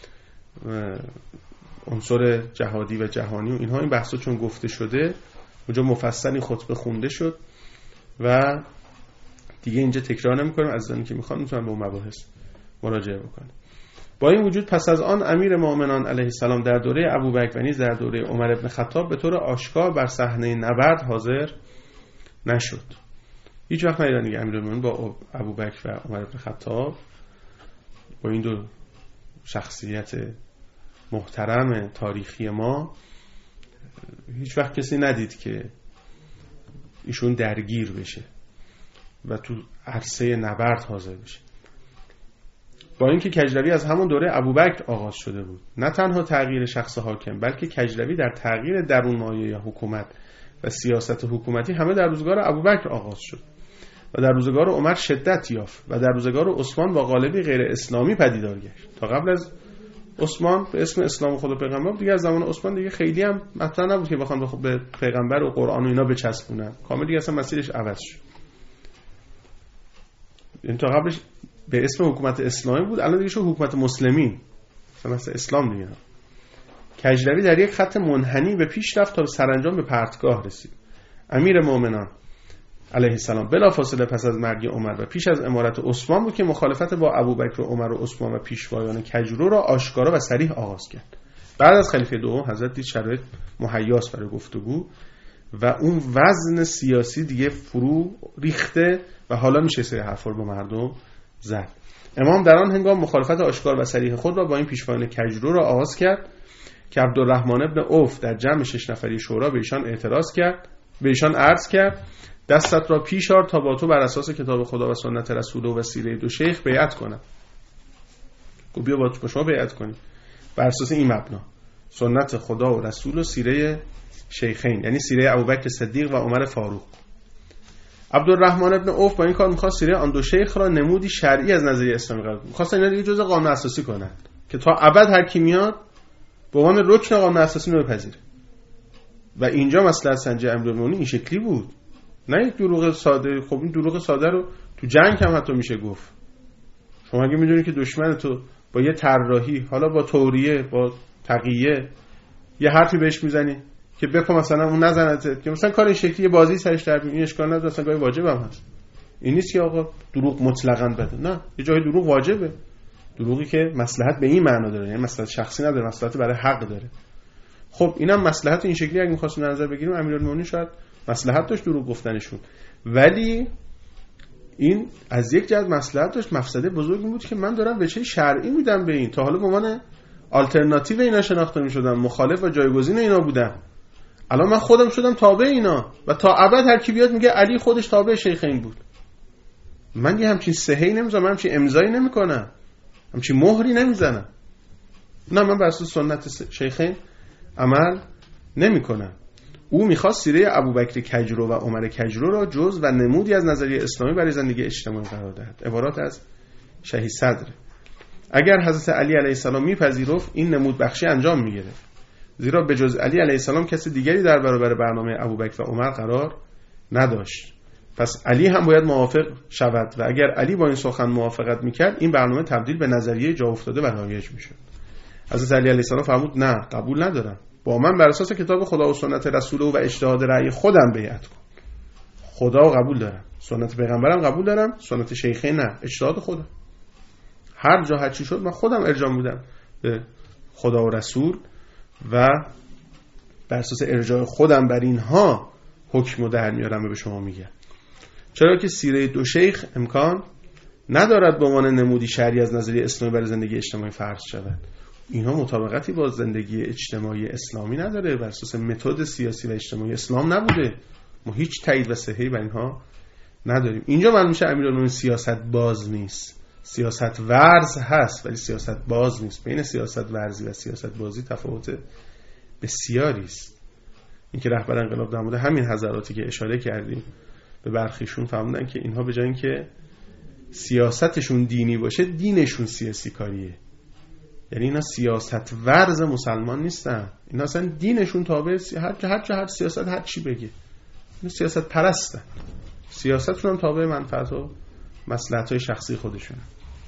عنصر جهادی و جهانی و اینها، این بحثا چون گفته شده اونجا مفصل این خطبه خونده شد و دیگه اینجا تکرار نمی‌کنم. عزیزانی که میخوان میتونن به اون مباحث مراجعه بکنن. با این وجود پس از آن امیر مومنان علیه السلام در دوره ابوبکر و نیز در دوره عمر ابن خطاب به طور آشکار بر صحنه نبرد حاضر نشد. هیچ وقت ندیدن دیگه امیرالمومنین با ابوبکر و عمر ابن خطاب، با این دو شخصیت محترم تاریخی ما، هیچ وقت کسی ندید که ایشون درگیر بشه و تو عرصه نبرد حاضر بشه. با اینکه کجروی از همون دوره ابوبکر آغاز شده بود، نه تنها تغییر شخص حاکم بلکه کجروی در تغییر درون مایه حکومت و سیاست حکومتی همه در روزگار ابوبکر آغاز شد و در روزگار عمر شدت یافت و در روزگار عثمان با قالبی غیر اسلامی پدیدار گشت. تا قبل از عثمان به اسم اسلام خدا پیغمبر دیگه، از زمان عثمان دیگه خیلی هم مطرح نبود که بخوان به پیغمبر و قرآن و اینا بچسبونن، کامل دیگه اصلا مسیرش عوض شد. این تا قبلش به اسم حکومت اسلامی بود، الان دیگه شد حکومت مسلمین، مثلا اسلام دیگه. کجروی در یک خط منحنی به پیش رفت تا به سرانجام به پرتگاه رسید. امیر مومنان علیه السلام بلافاصله پس از مرگ عمر و پیش از امارت عثمان بود که مخالفت با ابوبکر و عمر و عثمان و پیشوایان کجرو را آشکارا و صریح آغاز کرد. بعد از خلیفه دوم حضرت دید شرایط مهیاس برای گفتگو و اون وزن سیاسی دیگه فرو ریخته و حالا میشه سری حرفا رو با مردم زد. امام در آن هنگام مخالفت آشکار و صریح خود را با این پیشوایان کجرو را آغاز کرد که عبدالرحمن ابن عوف در جمع شش نفری شورا به ایشان اعتراض کرد، به ایشان عرض کرد دستت را پیش آر تا با تو بر اساس کتاب خدا و سنت رسول و سیره دو شیخ بیعت کنم. گفت بیا با شما بیعت کنیم بر اساس این مبنا، سنت خدا و رسول و سیره شیخین، یعنی سیره ابوبکر صدیق و عمر فاروق. عبدالرحمن ابن عوف با این کار می‌خواست سیره آن دو شیخ را نمودی شرعی از نظریه اسلامی قرار بده. می‌خواستن اینا دیگه جزء قانون اساسی کنن که تا ابد هر کی میاد به عنوان رکن قانون اساسی رو بپذیره. و اینجا مصلحت سنجی امیرالمومنین این شکلی بود، نه یک دروغ ساده. خب این دروغ ساده رو تو جنگ هم حتی میشه گفت. شما اگه میدونی که دشمن تو با یه طراحی، حالا با توریه، با تقیه، یه حرفی بهش میزنی که بکن مثلا اون نزنته، که مثلا کار این شکلی یه بازی سرش در بیاد، این اشکال نداره، مثلا گاهی واجب هم هست. این نیست که آقا دروغ مطلقاً بده، نه، یه جای دروغ واجبه، دروغی که مصلحت به این معنا داره، یعنی مصلحت شخصی نداره، مصلحت برای حق داره. خب اینم مصلحت این شکلی اگه می‌خواستیم در نظر بگیریم امیرالمومنین شاید مصلحت داشت دروغ گفتنشون، ولی این از یک جهت مصلحت داشت، مفسده بزرگی بود که من دارم وجه شرعی میدم به این، تا حالا به عنوان آلترناتیو اینا شناخته می‌شدم، مخالف و جایگزین اینا بودم، الان من خودم شدم تابع اینا و تا ابد هر کی بیاد میگه علی خودش تابع شیخین بود. من یه همچین صحیح نمیذارم، من همچین امضایی نمیکنم، همچین مهری نمیزنم، نه، من بر اساس سنت شیخین عمل نمیکنم. او میخواست سیره ابوبکر کجرو و عمر کجرو را جز و نمودی از نظریه اسلامی برای زندگی اجتماعی قرار دهد. عبارات از شهید صدر. اگر حضرت علی علیه السلام میپذیرفت این نمود بخشی انجام میگرفت، زیرا به جز علی علیه السلام کسی دیگری در برابر برنامه ابوبکر و عمر قرار نداشت. پس علی هم باید موافق شود و اگر علی با این سخن موافقت میکرد این برنامه تبدیل به نظریه جا افتاده و رایج میشد. حضرت علی علیه السلام فرمود نه، قبول ندارم، با من بر اساس کتاب خدا و سنت رسول و اجتهاد رأی خودم بیعت کن. خدا رو قبول دارم، سنت پیغمبرم قبول دارم، سنت شیخین نه، اجتهاد خودم. هر جا هر چی شد من خودم ارجاع میدم به خدا و رسول و بر اساس ارجاع خودم بر اینها حکم رو در میارم و به شما میگم. چرا که سیره دو شیخ امکان ندارد به عنوان نمودی شرعی از نظریه اسلامی برای زندگی اجتماعی فرض شود. اینها مطابقتی با زندگی اجتماعی اسلامی نداره، بر اساس متد سیاسی و اجتماعی اسلام نبوده. ما هیچ تایید و صحه‌ای بر اینها نداریم. اینجا معلوم میشه امیرالمومنین سیاست باز نیست، سیاست ورز هست ولی سیاست باز نیست. بین سیاست ورزی و سیاست بازی تفاوت بسیاری است. اینکه رهبر انقلاب در مورد همین حضراتی که اشاره کردیم به برخیشون فهمیدن که اینها به جای اینکه سیاستشون دینی باشه، دینشون سیاسی کاریه. یعنی اینا سیاست ورز مسلمان نیستن، اینا اصلا دینشون تابع هر هر هر سیاست هر چی بگه، اینا سیاست پرستن، سیاستشون هم تابع منفعت و مصلحت‌های شخصی خودشونه.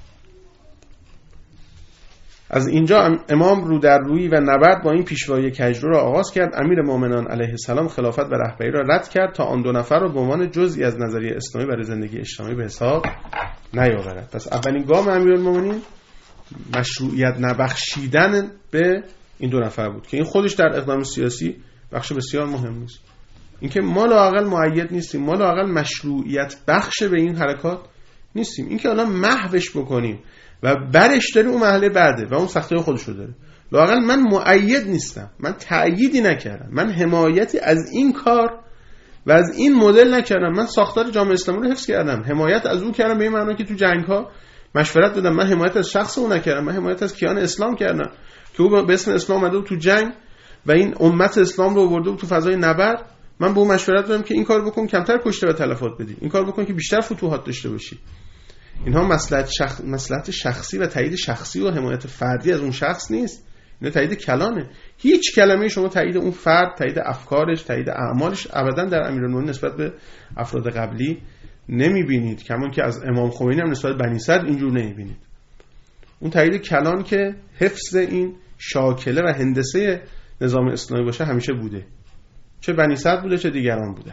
از اینجا امام رو در روی و نبرد با این پیشوای کجرو را آغاز کرد. امیر مومنان علیه السلام خلافت و رهبری را رد کرد تا آن دو نفر را به عنوان جزئی از نظریه اسلامی برای زندگی اجتماعی به حساب نیاورد. پس اولین گام امیرالمومنین مشروعیت نبخشیدن به این دو نفر بود که این خودش در اقدام سیاسی بخش بسیار مهم است. اینکه ما لااقل مؤید نیستیم، ما لااقل مشروعیت بخش به این حرکات نیستیم. اینکه الان محوش بکنیم و برش داریم اون مرحله بعده و اون سختی‌های خودش رو داره. لااقل من مؤید نیستم، من تأییدی نکردم، من حمایتی از این کار و از این مدل نکردم. من ساختار جامعه اسلامی رو حفظ کردم، حمایت از اون کردم به این معنی که تو جنگ‌ها مشورت دادم. من حمایت از شخص اون نکردم، من حمایت از کیان اسلام کردم که او به اسم اسلام اومده بود تو جنگ و این امت اسلام رو آورده بود تو فضای نبرد. من به اون مشورت دادم که این کار بکن کمتر کشته و تلفات بدی، این کار بکن که بیشتر فتوحات داشته باشی. اینها مصلحت شخص... مصلحت شخصی و تایید شخصی و حمایت فردی از اون شخص نیست، اینا تایید کلانه. هیچ کلمه شما تایید اون فرد، تایید افکارش، تایید اعمالش ابدا در امیرالمومنین نسبت به افراد قبلی نمیبینید، کمان که از امام خمینی هم نسبت به بنی صدر اینجور نمیبینید. اون تایید کلان که حفظ این شاکله و هندسه نظام اسلامی باشه همیشه بوده، چه بنی صدر بوده چه دیگران بوده.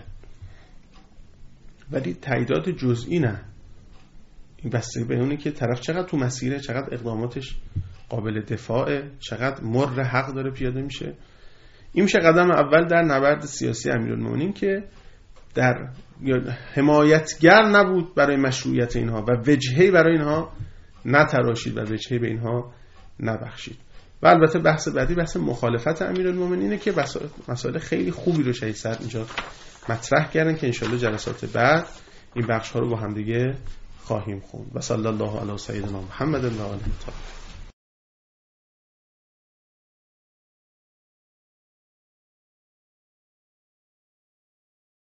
ولی تاییدات جزئی نه. این بستگی به اونه که طرف چقدر تو مسیره، چقدر اقداماتش قابل دفاعه، چقدر مر حق داره پیاده میشه. این میشه قدم اول در نبرد سیاسی امیرالمومنین که در حمایتگر نبود برای مشروعیت اینها و وجهه‌ای برای اینها نتراشید و وجهه‌ای به اینها نبخشید. و البته بحث بعدی بحث مخالفت امیرالمومنینه که مسائل خیلی خوبی رو شهید صدر اینجا مطرح کردن که انشالله جلسات بعد این بخش ها رو با هم دیگه خواهیم خوند. و صلی الله علی سیدنا محمد و آله الطاهرین.